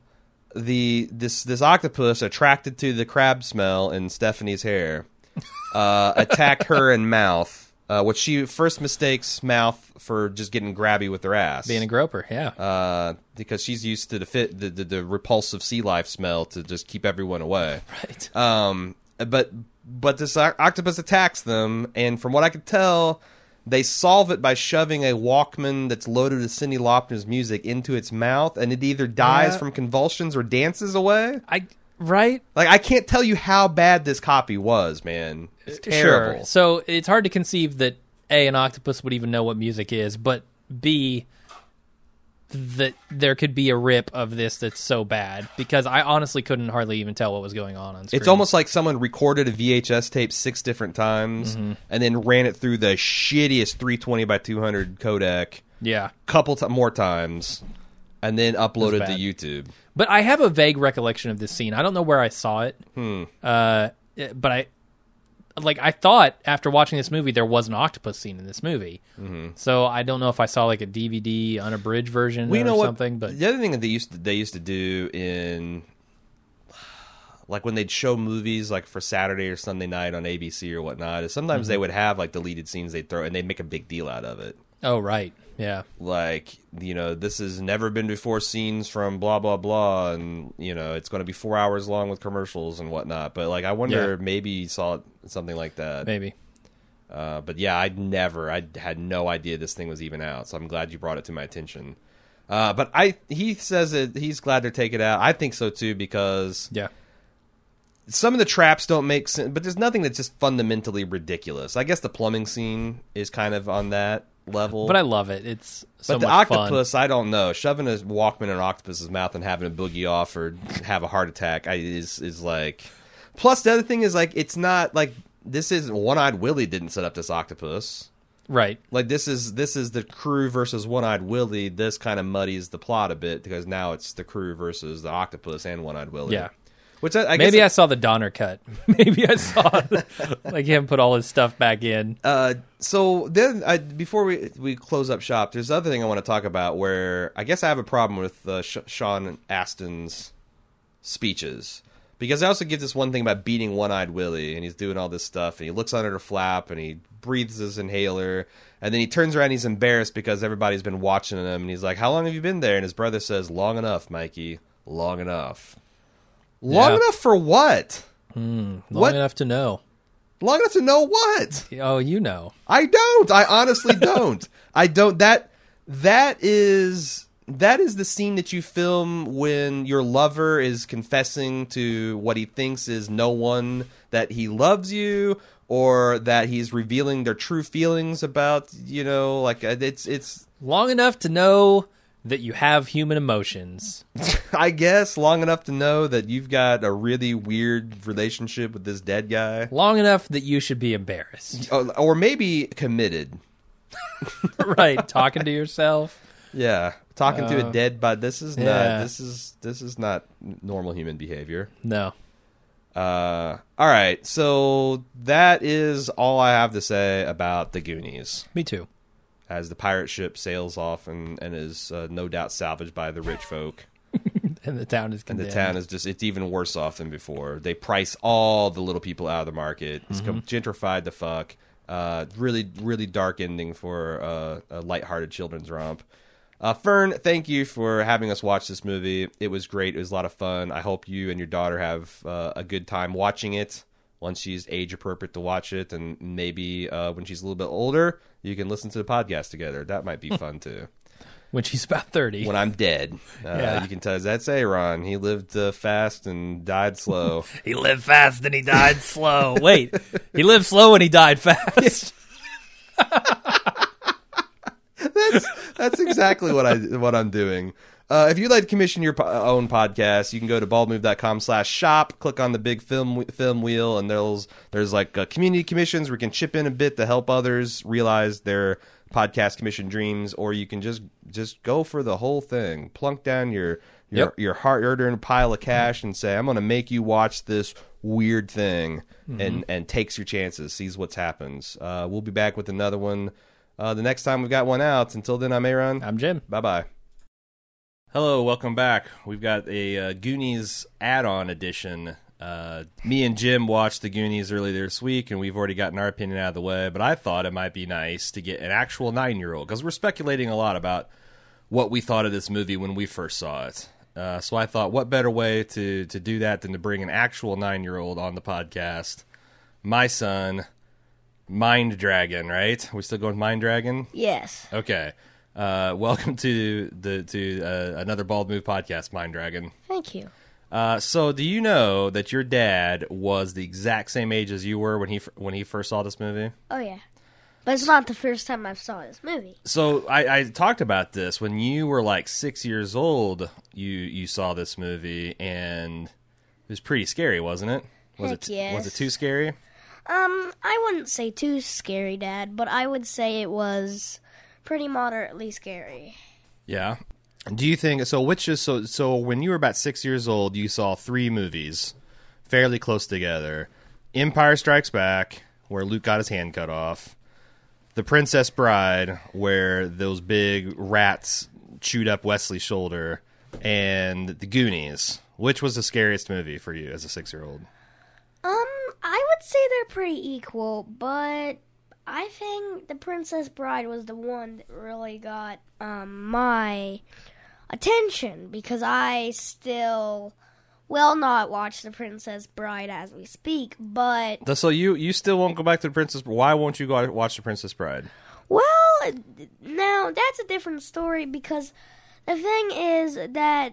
A: this octopus, attracted to the crab smell in Stephanie's hair, attacked her in mouth. Which she first mistakes mouth for just getting grabby with her ass,
B: being a groper, yeah.
A: Because she's used to the repulsive sea life smell to just keep everyone away.
B: Right.
A: But this octopus attacks them, and from what I could tell, they solve it by shoving a Walkman that's loaded with Cyndi Lauper's music into its mouth, and it either dies from convulsions or dances away.
B: Right?
A: Like, I can't tell you how bad this copy was, man. It's terrible.
B: Sure. So it's hard to conceive that A, an octopus would even know what music is, but B, that there could be a rip of this that's so bad, because I honestly couldn't hardly even tell what was going on screen.
A: It's almost like someone recorded a VHS tape 6 different times and then ran it through the shittiest 320 by 200 codec couple more times and then uploaded to YouTube.
B: But I have a vague recollection of this scene. I don't know where I saw it. But I thought after watching this movie there was an octopus scene in this movie. So I don't know if I saw like a DVD unabridged version or something. But
A: the other thing that they used to do in, like, when they'd show movies like for Saturday or Sunday night on ABC or whatnot, is sometimes they would have like deleted scenes they'd throw and they'd make a big deal out of it.
B: Oh, right. Yeah.
A: Like, this has never been before scenes from blah, blah, blah, and, it's going to be 4 hours long with commercials and whatnot. But, like, I wonder, maybe you saw something like that.
B: Maybe.
A: But, yeah, I had no idea this thing was even out, so I'm glad you brought it to my attention. But he says that he's glad to take it out. I think so, too, because some of the traps don't make sense, but there's nothing that's just fundamentally ridiculous. I guess the plumbing scene is kind of on that level,
B: but I love it. It's so
A: but the
B: much
A: octopus,
B: fun.
A: I don't know. Shoving a Walkman in an octopus's mouth and having a boogie off or have a heart attack is like. Plus, the other thing is like it's not like this isn't One-Eyed Willie didn't set up this octopus.
B: Right.
A: Like this is the crew versus One-Eyed Willie. This kind of muddies the plot a bit because now it's the crew versus the octopus and One-Eyed Willie.
B: Yeah.
A: Which I
B: Maybe
A: guess
B: I saw the Donner cut. Maybe I saw like him put all his stuff back in.
A: So then, before we close up shop, there's another thing I want to talk about where I guess I have a problem with Sean Astin's speeches. Because I also get this one thing about beating One-Eyed Willie, and he's doing all this stuff, and he looks under the flap, and he breathes his inhaler, and then he turns around and he's embarrassed because everybody's been watching him, and he's like, how long have you been there? And his brother says, long enough, Mikey, long enough. Long enough for what?
B: Long enough to know.
A: Long enough to know what?
B: Oh, you know.
A: I don't. I honestly don't. I don't. That is the scene that you film when your lover is confessing to what he thinks is no one, that he loves you, or that he's revealing their true feelings about, like it's
B: long enough to know that you have human emotions.
A: I guess long enough to know that you've got a really weird relationship with this dead guy.
B: Long enough that you should be embarrassed.
A: Or maybe committed.
B: Right, talking to yourself.
A: Yeah, talking to a dead body. This is not normal human behavior.
B: No.
A: All right, so that is all I have to say about the Goonies.
B: Me too.
A: As the pirate ship sails off and is no doubt salvaged by the rich folk.
B: And the town is condemned.
A: And the town is it's even worse off than before. They price all the little people out of the market. It's gentrified the fuck. Really, really dark ending for a lighthearted children's romp. Fern, thank you for having us watch this movie. It was great. It was a lot of fun. I hope you and your daughter have a good time watching it once she's age appropriate to watch it. And maybe when she's a little bit older, you can listen to the podcast together. That might be fun too.
B: When she's about 30.
A: When I'm dead. You can tell that's Aaron. He lived fast and died slow.
B: He lived fast and he died slow. Wait, he lived slow and he died fast.
A: That's exactly what I'm doing. If you'd like to commission your own podcast, you can go to baldmove.com/shop, click on the big film wheel, and there's like community commissions where you can chip in a bit to help others realize their podcast commission dreams, or you can just go for the whole thing. Plunk down your hard-earned pile of cash and say, I'm going to make you watch this weird thing, and takes your chances, sees what happens. We'll be back with another one the next time we've got one out. Until then, I'm Aaron.
B: I'm Jim.
A: Bye-bye. Hello, welcome back. We've got a Goonies add-on edition. Me and Jim watched the Goonies earlier this week, and we've already gotten our opinion out of the way, but I thought it might be nice to get an actual 9-year-old, because we're speculating a lot about what we thought of this movie when we first saw it. So I thought, what better way to do that than to bring an actual 9-year-old on the podcast? My son, Mind Dragon, right? Are we still going with Mind Dragon?
C: Yes.
A: Okay. Welcome to another Bald Move podcast, Mind Dragon.
C: Thank you.
A: So do you know that your dad was the exact same age as you were when he first saw this movie?
C: Oh, yeah. But it's not the first time I've saw this movie.
A: So I talked about this. When you were like 6 years old, you saw this movie, and it was pretty scary, wasn't it?
C: Yes.
A: Was it too scary?
C: I wouldn't say too scary, Dad, but I would say it was pretty moderately scary.
A: Yeah. Do you think so? So when you were about 6 years old, you saw 3 movies fairly close together: Empire Strikes Back, where Luke got his hand cut off; The Princess Bride, where those big rats chewed up Wesley's shoulder; and The Goonies. Which was the scariest movie for you as a 6-year-old?
C: I would say they're pretty equal, but I think The Princess Bride was the one that really got my attention, because I still will not watch The Princess Bride as we speak, but...
A: So you still won't go back to The Princess Bride? Why won't you go watch The Princess Bride?
C: Well, now, that's a different story, because the thing is that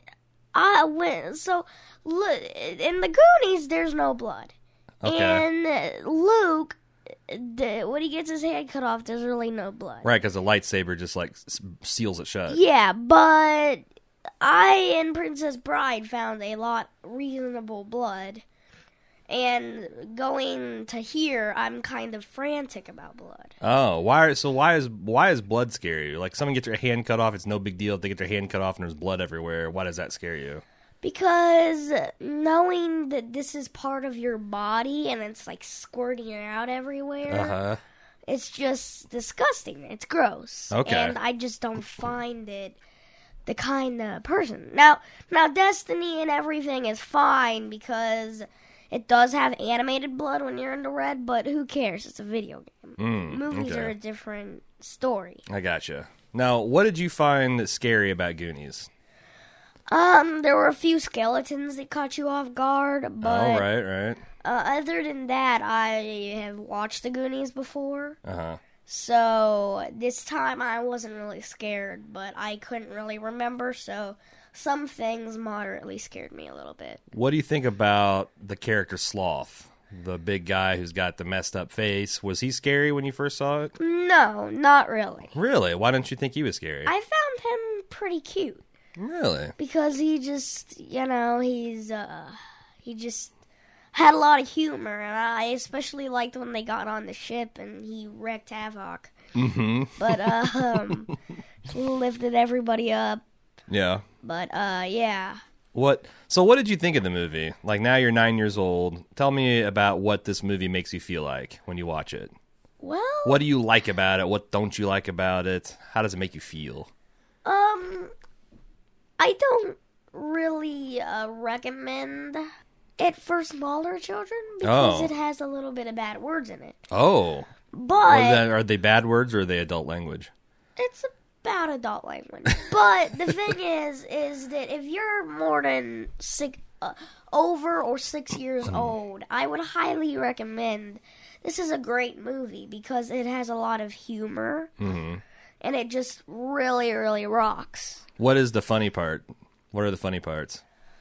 C: look, in the Goonies, there's no blood.
A: Okay.
C: And Luke, when he gets his hand cut off, there's really no blood.
A: Right, because the lightsaber just like seals it shut.
C: Yeah, but I in Princess Bride found a lot reasonable blood, And going to here, I'm kind of frantic about blood.
A: Oh, why is blood scary? Like, someone gets their hand cut off, it's no big deal. If they get their hand cut off and there's blood everywhere, why does that scare you?
C: Because knowing that this is part of your body and it's like squirting out everywhere, it's just disgusting. It's gross.
A: Okay.
C: And I just don't find it the kind of person. Now Destiny and everything is fine because it does have animated blood when you're into red, but who cares? It's a video game. Movies are a different story.
A: I gotcha. Now, what did you find scary about Goonies?
C: There were a few skeletons that caught you off guard, but...
A: Oh, right.
C: Other than that, I have watched the Goonies before. So this time I wasn't really scared, but I couldn't really remember, so some things moderately scared me a little bit.
A: What do you think about the character Sloth? The big guy who's got the messed up face. Was he scary when you first saw it?
C: No, not really.
A: Really? Why didn't you think he was scary?
C: I found him pretty cute.
A: Really?
C: Because he just, he just had a lot of humor, and I especially liked when they got on the ship and he wrecked havoc. But, lifted everybody up.
A: Yeah.
C: But, yeah.
A: So what did you think of the movie? Like, now you're 9 years old. Tell me about what this movie makes you feel like when you watch it.
C: Well...
A: What do you like about it? What don't you like about it? How does it make you feel?
C: I don't really recommend it for smaller children because it has a little bit of bad words in it.
A: Oh.
C: But...
A: Are they bad words or are they adult language?
C: It's about adult language. But the thing is that if you're more than over or 6 years old, I would highly recommend. This is a great movie because it has a lot of humor, and it just really, really rocks.
A: What is the funny part? What are the funny parts?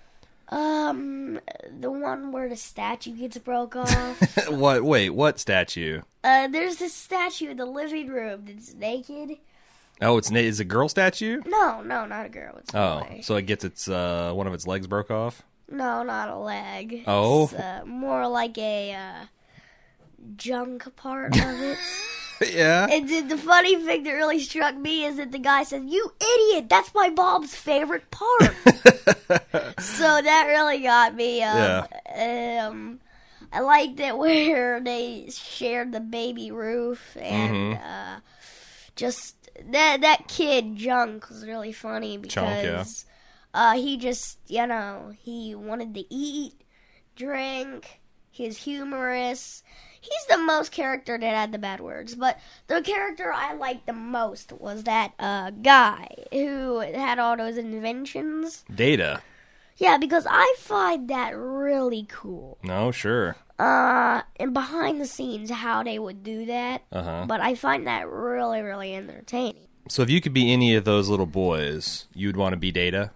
C: The one where the statue gets broke off.
A: What? Wait, what statue?
C: There's this statue in the living room that's naked.
A: Oh, is it a girl statue?
C: No, not a girl. It's a boy.
A: So it gets one of its legs broke off?
C: No, not a leg.
A: Oh?
C: It's more like a junk part of it.
A: Yeah.
C: And the funny thing that really struck me is that the guy said, "You idiot, that's my mom's favorite part." So that really got me.
A: Yeah.
C: I liked it where they shared the baby roof and just that kid Junk was really funny because he just, he wanted to eat, drink, he's humorous. He's the most character that had the bad words, but the character I liked the most was that guy who had all those inventions.
A: Data.
C: Yeah, because I find that really cool.
A: No, sure.
C: And behind the scenes, how they would do that. But I find that really, really entertaining.
A: So if you could be any of those little boys, you'd want to be Data?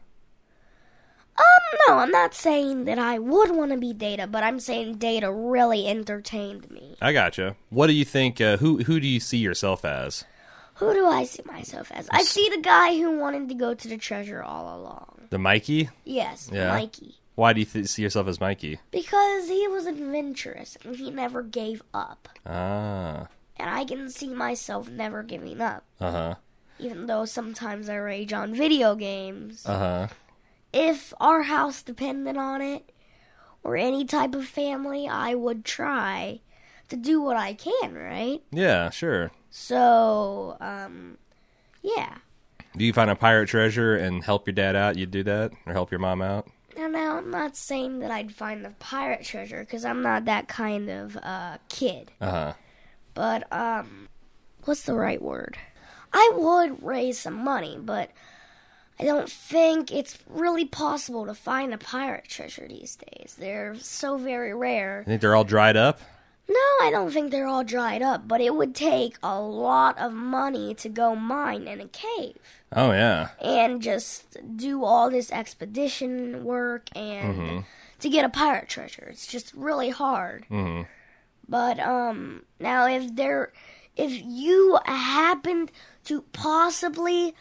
C: No, I'm not saying that I would want to be Data, but I'm saying Data really entertained me.
A: I gotcha. What do you think, who do you see yourself as?
C: Who do I see myself as? I see the guy who wanted to go to the treasure all along.
A: The Mikey?
C: Yes,
A: yeah.
C: Mikey.
A: Why do you see yourself as Mikey?
C: Because he was adventurous and he never gave up.
A: Ah.
C: And I can see myself never giving up.
A: Uh-huh.
C: Even though sometimes I rage on video games.
A: Uh-huh.
C: If our house depended on it, or any type of family, I would try to do what I can, right?
A: Yeah, sure.
C: So, yeah.
A: Do you find a pirate treasure and help your dad out? You'd do that? Or help your mom out?
C: Now, I'm not saying that I'd find the pirate treasure, because I'm not that kind of kid.
A: Uh-huh.
C: But, what's the right word? I would raise some money, but I don't think it's really possible to find a pirate treasure these days. They're so very rare.
A: You think they're all dried up?
C: No, I don't think they're all dried up, but it would take a lot of money to go mine in a cave.
A: Oh, yeah.
C: And just do all this expedition work and to get a pirate treasure. It's just really hard. But, now if you happened to possibly,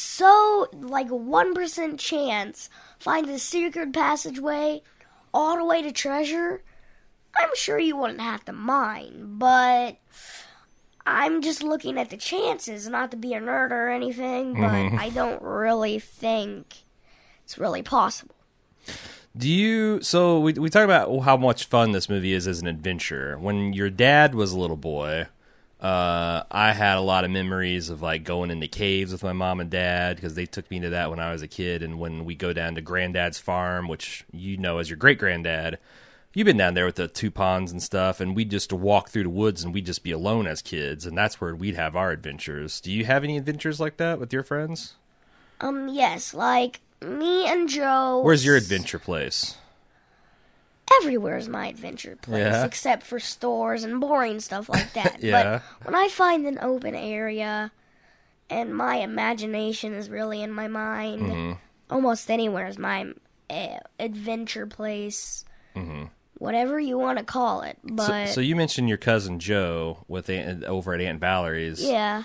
C: 1% chance, find a secret passageway all the way to treasure, I'm sure you wouldn't have to mind, but I'm just looking at the chances, not to be a nerd or anything, but I don't really think it's really possible.
A: So we talked about how much fun this movie is as an adventure. When your dad was a little boy, I had a lot of memories of like going into caves with my mom and dad because they took me to that when I was a kid. And when we go down to Granddad's farm, which you know as your great granddad, you've been down there with the 2 ponds and stuff, and we'd just walk through the woods and we'd just be alone as kids, and that's where we'd have our adventures. Do you have any adventures like that with your friends?
C: Yes, like me and Joe.
A: Where's your adventure place?
C: Everywhere's my adventure place, except for stores and boring stuff like that.
A: Yeah.
C: But when I find an open area and my imagination is really in my mind, almost anywhere is my adventure place. Whatever you want to call it. But
A: so you mentioned your cousin Joe over at Aunt Valerie's.
C: Yeah.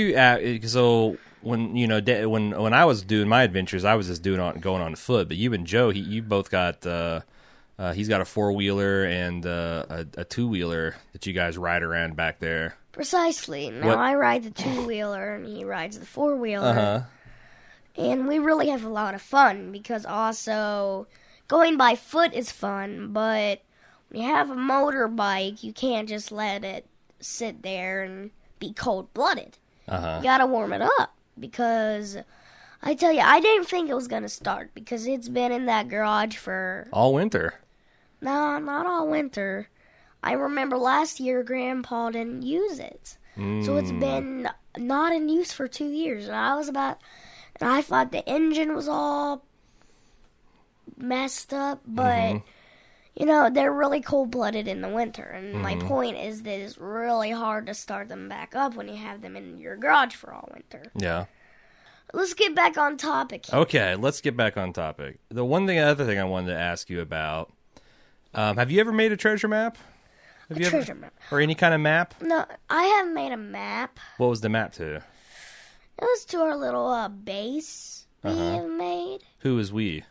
A: So when when I was doing my adventures, I was just going on foot. But you and Joe, you both got he's got a 4-wheeler and a 2-wheeler that you guys ride around back there.
C: Precisely. Now I ride the 2-wheeler and he rides the 4-wheeler. And we really have a lot of fun because also going by foot is fun, but when you have a motorbike, you can't just let it sit there and be cold-blooded. You gotta warm it up, because I tell you, I didn't think it was gonna start, because it's been in that garage for...
A: all winter.
C: No, not all winter. I remember last year Grandpa didn't use it. So it's been not in use for 2 years, and I thought the engine was all messed up, but they're really cold-blooded in the winter, and my point is that it's really hard to start them back up when you have them in your garage for all winter.
A: Yeah.
C: Let's get back on topic here.
A: Okay, let's get back on topic. The other thing I wanted to ask you about, have you ever made a treasure map?
C: Treasure map.
A: Or any kind of map?
C: No, I haven't made a map.
A: What was the map to?
C: It was to our little base we have made.
A: Who is we?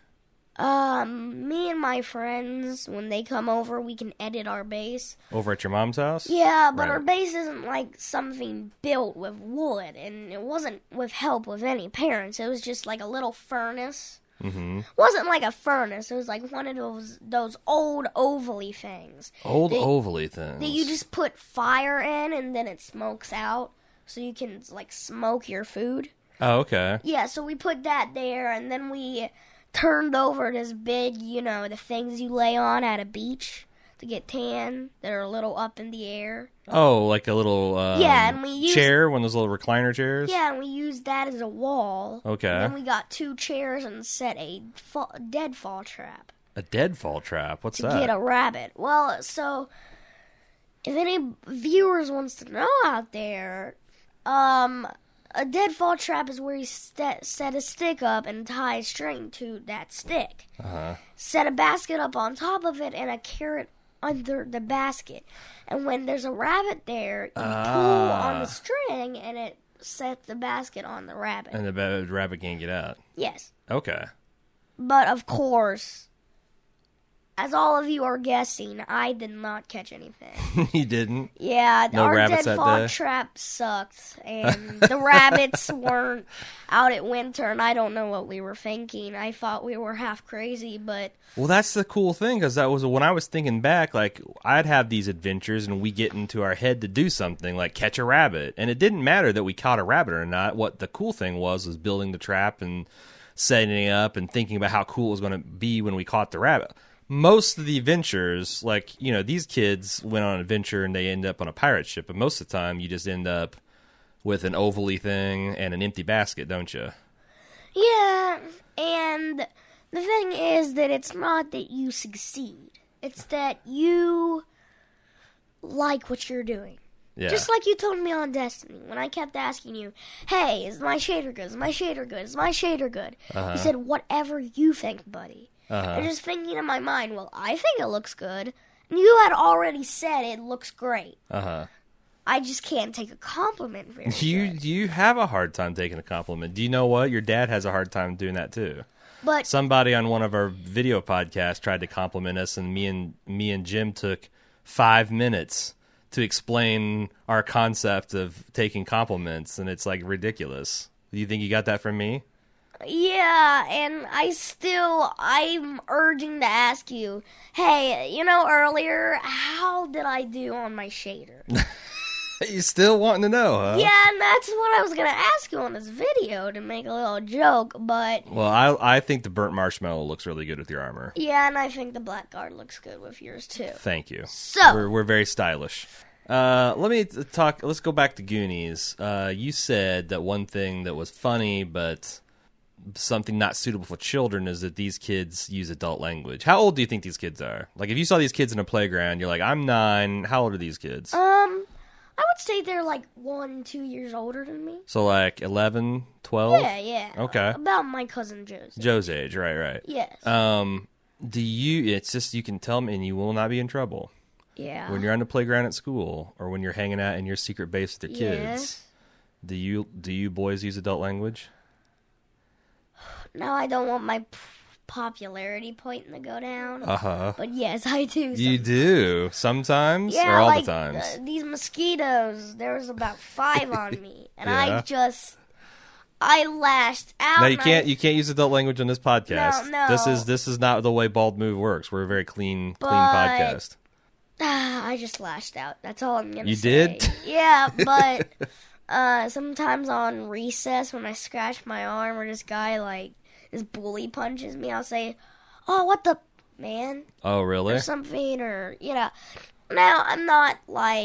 C: Me and my friends, when they come over, we can edit our base.
A: Over at your mom's house?
C: Yeah, but our base isn't like something built with wood, and it wasn't with help with any parents. It was just like a little furnace. It wasn't like a furnace. It was like one of those old ovally things.
A: Ovally things.
C: That you just put fire in, and then it smokes out, so you can like smoke your food.
A: Oh, okay.
C: Yeah, so we put that there, and then we turned over this big, the things you lay on at a beach to get tan that are a little up in the air.
A: Oh, like a little
C: and we used,
A: chair, one of those little recliner chairs?
C: Yeah, and we used that as a wall.
A: Okay.
C: And then we got 2 chairs and set a deadfall trap.
A: A deadfall trap? What's that?
C: To get a rabbit. Well, so if any viewers wants to know out there, a deadfall trap is where you set a stick up and tie a string to that stick. Set a basket up on top of it and a carrot under the basket. And when there's a rabbit there, you pull on the string and it sets the basket on the rabbit.
A: And the rabbit can't get out.
C: Yes.
A: Okay.
C: But of course, as all of you are guessing, I did not catch anything.
A: You didn't?
C: Yeah,
A: no
C: our
A: rabbits
C: deadfall trap sucked, and the rabbits weren't out at winter, and I don't know what we were thinking. I thought we were half crazy, but...
A: Well, that's the cool thing, because that was when I was thinking back, like, I'd have these adventures, and we get into our head to do something, like catch a rabbit, and it didn't matter that we caught a rabbit or not. What the cool thing was building the trap and setting it up and thinking about how cool it was going to be when we caught the rabbit. Most of the adventures, like, these kids went on an adventure and they end up on a pirate ship, but most of the time you just end up with an ovally thing and an empty basket, don't you?
C: Yeah, and the thing is that it's not that you succeed. It's that you like what you're doing.
A: Yeah.
C: Just like you told me on Destiny, when I kept asking you, hey, is my shader good? Is my shader good? Is my shader good? You said, whatever you think, buddy. I'm just thinking in my mind, well, I think it looks good. And you had already said it looks great. I just can't take a compliment very good.
A: Do you have a hard time taking a compliment? Do you know what? Your dad has a hard time doing that too.
C: But
A: somebody on one of our video podcasts tried to compliment us, and me and Jim took 5 minutes to explain our concept of taking compliments, and it's like ridiculous. Do you think you got that from me?
C: Yeah, and I'm urging to ask you, hey, earlier, how did I do on my shader?
A: You still wanting to know, huh?
C: Yeah, and that's what I was going to ask you on this video to make a little joke, but...
A: Well, I think the burnt marshmallow looks really good with your armor.
C: Yeah, and I think the blackguard looks good with yours, too.
A: Thank you.
C: So...
A: We're very stylish. Let's go back to Goonies. You said that one thing that was funny, but something not suitable for children is that these kids use adult language. How old do you think these kids are? Like, if you saw these kids in a playground, you're like, I'm 9. How old are these kids?
C: I would say they're like 1-2 years older than me.
A: So like 11, 12?
C: Yeah.
A: Okay.
C: About my cousin Joe's.
A: Joe's age, right.
C: Yes.
A: It's just, you can tell me and you will not be in trouble.
C: Yeah.
A: When you're on the playground at school or when you're hanging out in your secret base with your kids,
C: Yes.
A: do you boys use adult language?
C: No, I don't want my popularity point to go down.
A: Uh-huh.
C: But yes, I do.
A: You do? Sometimes?
C: Yeah,
A: or all
C: like
A: the times?
C: These mosquitoes, there was about 5 on me. And
A: Yeah.
C: I lashed out.
A: No, you can't use adult language on this podcast.
C: No.
A: This is not the way Bald Move works. We're a very clean
C: But-
A: podcast.
C: I just lashed out. That's all I'm going to
A: You
C: say.
A: did?
C: Yeah, but sometimes on recess when I scratch my arm or this bully punches me, I'll say, oh, what the, man?
A: Oh, really?
C: Or something, or, Now, I'm not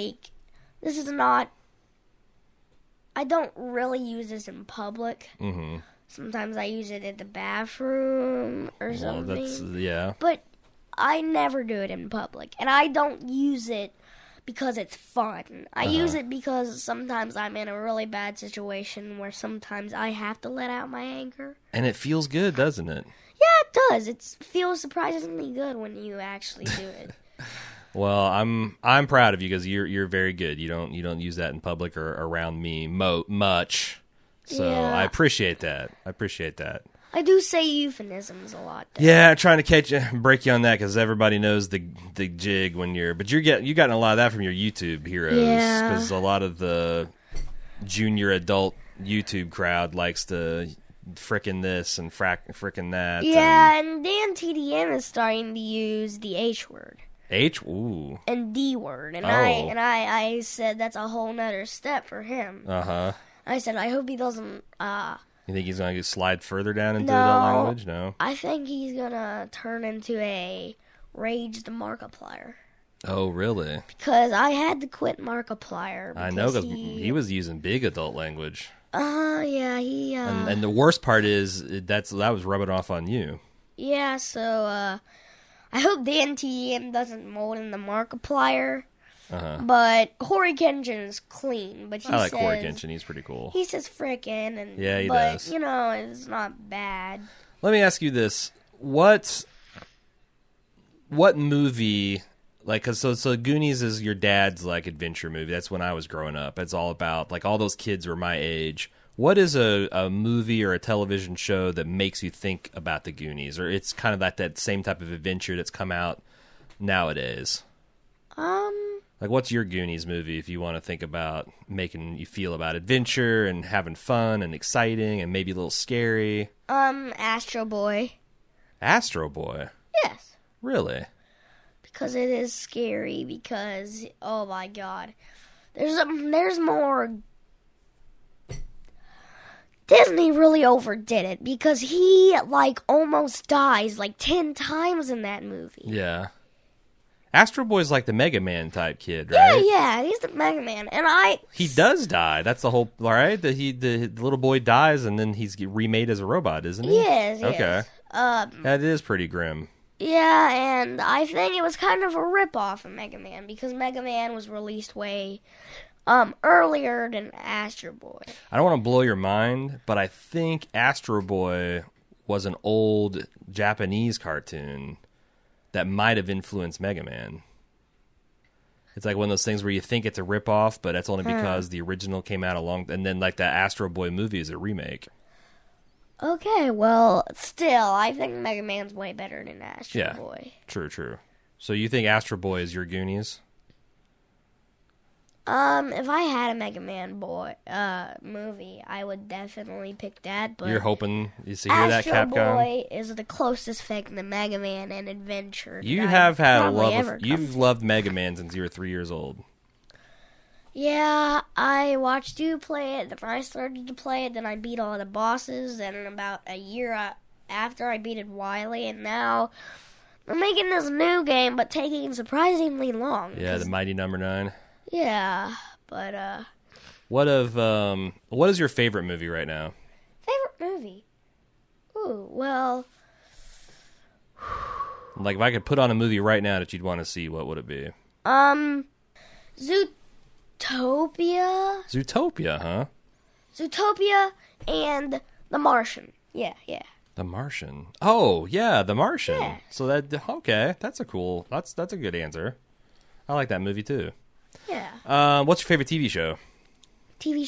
C: I don't really use this in public.
A: Mm-hmm.
C: Sometimes I use it in the bathroom or something.
A: Yeah.
C: But I never do it in public. And I don't use it because it's fun. I use it because sometimes I'm in a really bad situation where sometimes I have to let out my anger.
A: And it feels good, doesn't it?
C: Yeah, it does. It feels surprisingly good when you actually do it.
A: Well, I'm proud of you because you're very good. You don't use that in public or around me much. So
C: Yeah.
A: I appreciate that.
C: I do say euphemisms a lot, though.
A: Yeah, I'm trying to break you on that because everybody knows the jig when but you gotten a lot of that from your YouTube heroes.
C: Yeah.
A: Because a lot of the junior adult YouTube crowd likes to frickin' this and frickin' that.
C: Yeah, and Dan TDM is starting to use the H word.
A: Ooh.
C: And D word. And
A: Oh.
C: I said that's a whole nother step for him.
A: Uh-huh.
C: I said, I hope he doesn't,
A: You think he's going to slide further down into
C: No.
A: that language? No.
C: I think he's gonna turn into a Rage the Markiplier.
A: Oh, really?
C: Because I had to quit Markiplier.
A: I know because
C: he
A: he was using big adult language.
C: Yeah, he,
A: And the worst part is that was rubbing off on you.
C: Yeah, so, I hope Dan TDM doesn't mold in the Markiplier.
A: Uh-huh.
C: But Corey Kenshin's clean, but he
A: I like
C: says...
A: Corey Kenshin. He's pretty cool.
C: He says frickin', and
A: Yeah, he
C: but,
A: does.
C: It's not bad.
A: Let me ask you this: what movie? Like, cause so Goonies is your dad's like adventure movie. That's when I was growing up. It's all about like all those kids were my age. What is a movie or a television show that makes you think about the Goonies, or it's kind of like that same type of adventure that's come out nowadays? Like, what's your Goonies movie if you want to think about making you feel about adventure and having fun and exciting and maybe a little scary?
C: Astro Boy.
A: Astro Boy?
C: Yes.
A: Really?
C: Because it is scary, because, oh my god. There's more... Disney really overdid it, because he, almost dies, 10 times in that movie.
A: Yeah. Astro Boy's like the Mega Man type kid, right?
C: Yeah, he's the Mega Man, and
A: He does die. That's the whole, right? The little boy dies and then he's remade as a robot, isn't he?
C: Yes,
A: Okay.
C: yes.
A: That is pretty grim.
C: Yeah, and I think it was kind of a rip-off of Mega Man, because Mega Man was released way earlier than Astro Boy.
A: I don't want to blow your mind, but I think Astro Boy was an old Japanese cartoon that might have influenced Mega Man. It's like one of those things where you think it's a ripoff, but that's only because the original came out and then like that Astro Boy movie is a remake.
C: Okay, well, still, I think Mega Man's way better than Astro Boy.
A: True. So you think Astro Boy is your Goonies?
C: If I had a Mega Man movie, I would definitely pick that. But
A: you're hoping you see hear that,
C: Astro
A: Capcom?
C: Boy is the closest thing to Mega Man and Adventure.
A: You
C: that
A: have had a
C: probably
A: love.
C: ever
A: You've
C: come
A: loved Mega Man since you were 3 years old.
C: Yeah, I watched you play it, then I started to play it, then I beat all the bosses, then about a year after I beat Wily, and now they're making this new game, but taking surprisingly long.
A: Yeah, the Mighty Number 9.
C: Yeah, but,
A: What is your favorite movie right now?
C: favorite movie? Ooh, well,
A: Like, if I could put on a movie right now that you'd want to see, what would it be?
C: Zootopia?
A: Zootopia, huh?
C: Zootopia and The Martian. Yeah.
A: The Martian. Oh, yeah, The Martian.
C: Yeah.
A: So that's a good answer. I like that movie too.
C: Yeah.
A: What's your favorite TV show?
C: TV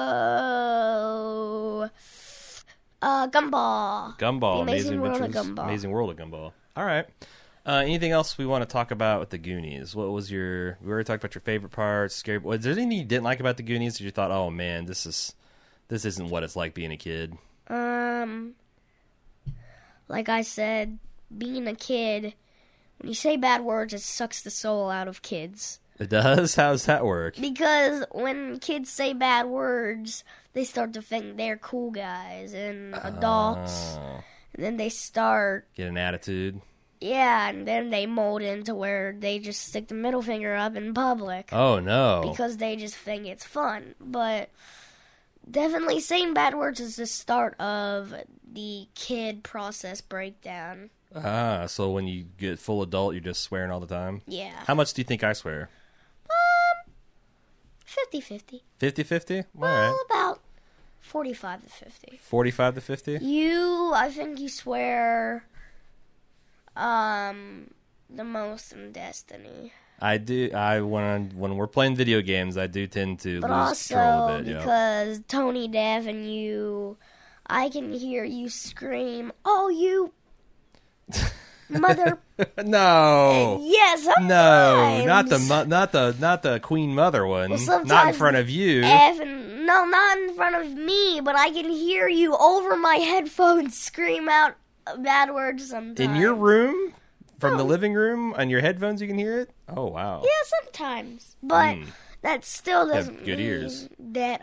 C: show. Gumball.
A: Gumball.
C: The Amazing World of
A: Adventures-
C: Gumball.
A: Amazing World of Gumball. All right. Anything else we want to talk about with the Goonies? We already talked about your favorite parts. Scary. Was there anything you didn't like about the Goonies that you thought, oh man, this isn't what it's like being a kid?
C: Like I said, being a kid, when you say bad words, it sucks the soul out of kids.
A: It does? How does that work?
C: Because when kids say bad words, they start to think they're cool guys and adults.
A: Oh,
C: And then they start,
A: get an attitude.
C: yeah, and then they mold into where they just stick the middle finger up in public.
A: Oh no.
C: Because they just think it's fun. But definitely saying bad words is the start of the kid process breakdown.
A: So when you get full adult, you're just swearing all the time?
C: Yeah.
A: How much do you think I swear?
C: 50-50.
A: 50-50? All
C: Well,
A: right.
C: about 45 to 50.
A: 45 to 50?
C: I think you swear the most in Destiny.
A: I do. When we're playing video games, I do tend to
C: But
A: lose control
C: also,
A: a bit. Yeah.
C: because Tony Dev and you, I can hear you scream, "Oh, you mother!"
A: No.
C: Yes,
A: No,
C: sometimes.
A: not the Queen Mother one.
C: Well,
A: not in
C: sometimes
A: front of you.
C: No, not in front of me, but I can hear you over my headphones scream out bad words sometimes.
A: In your room, from the
C: No.
A: living room, on your headphones, you can hear it. Oh wow.
C: Yeah, sometimes. But that still
A: have
C: doesn't
A: good
C: mean
A: ears.
C: that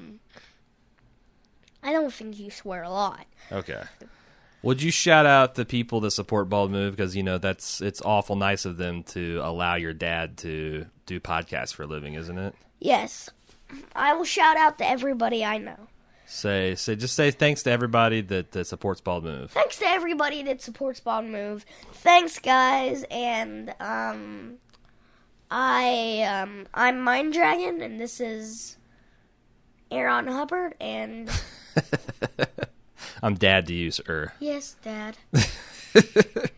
C: I don't think you swear a lot.
A: Okay. Would you shout out the people that support Bald Move? Because, it's awful nice of them to allow your dad to do podcasts for a living, isn't it?
C: Yes. I will shout out to everybody I know.
A: Just say thanks to everybody that supports Bald Move.
C: Thanks to everybody that supports Bald Move. Thanks, guys, and I'm Mind Dragon, and this is Aaron Hubbard, and
A: I'm dad to you, sir.
C: yes, Dad.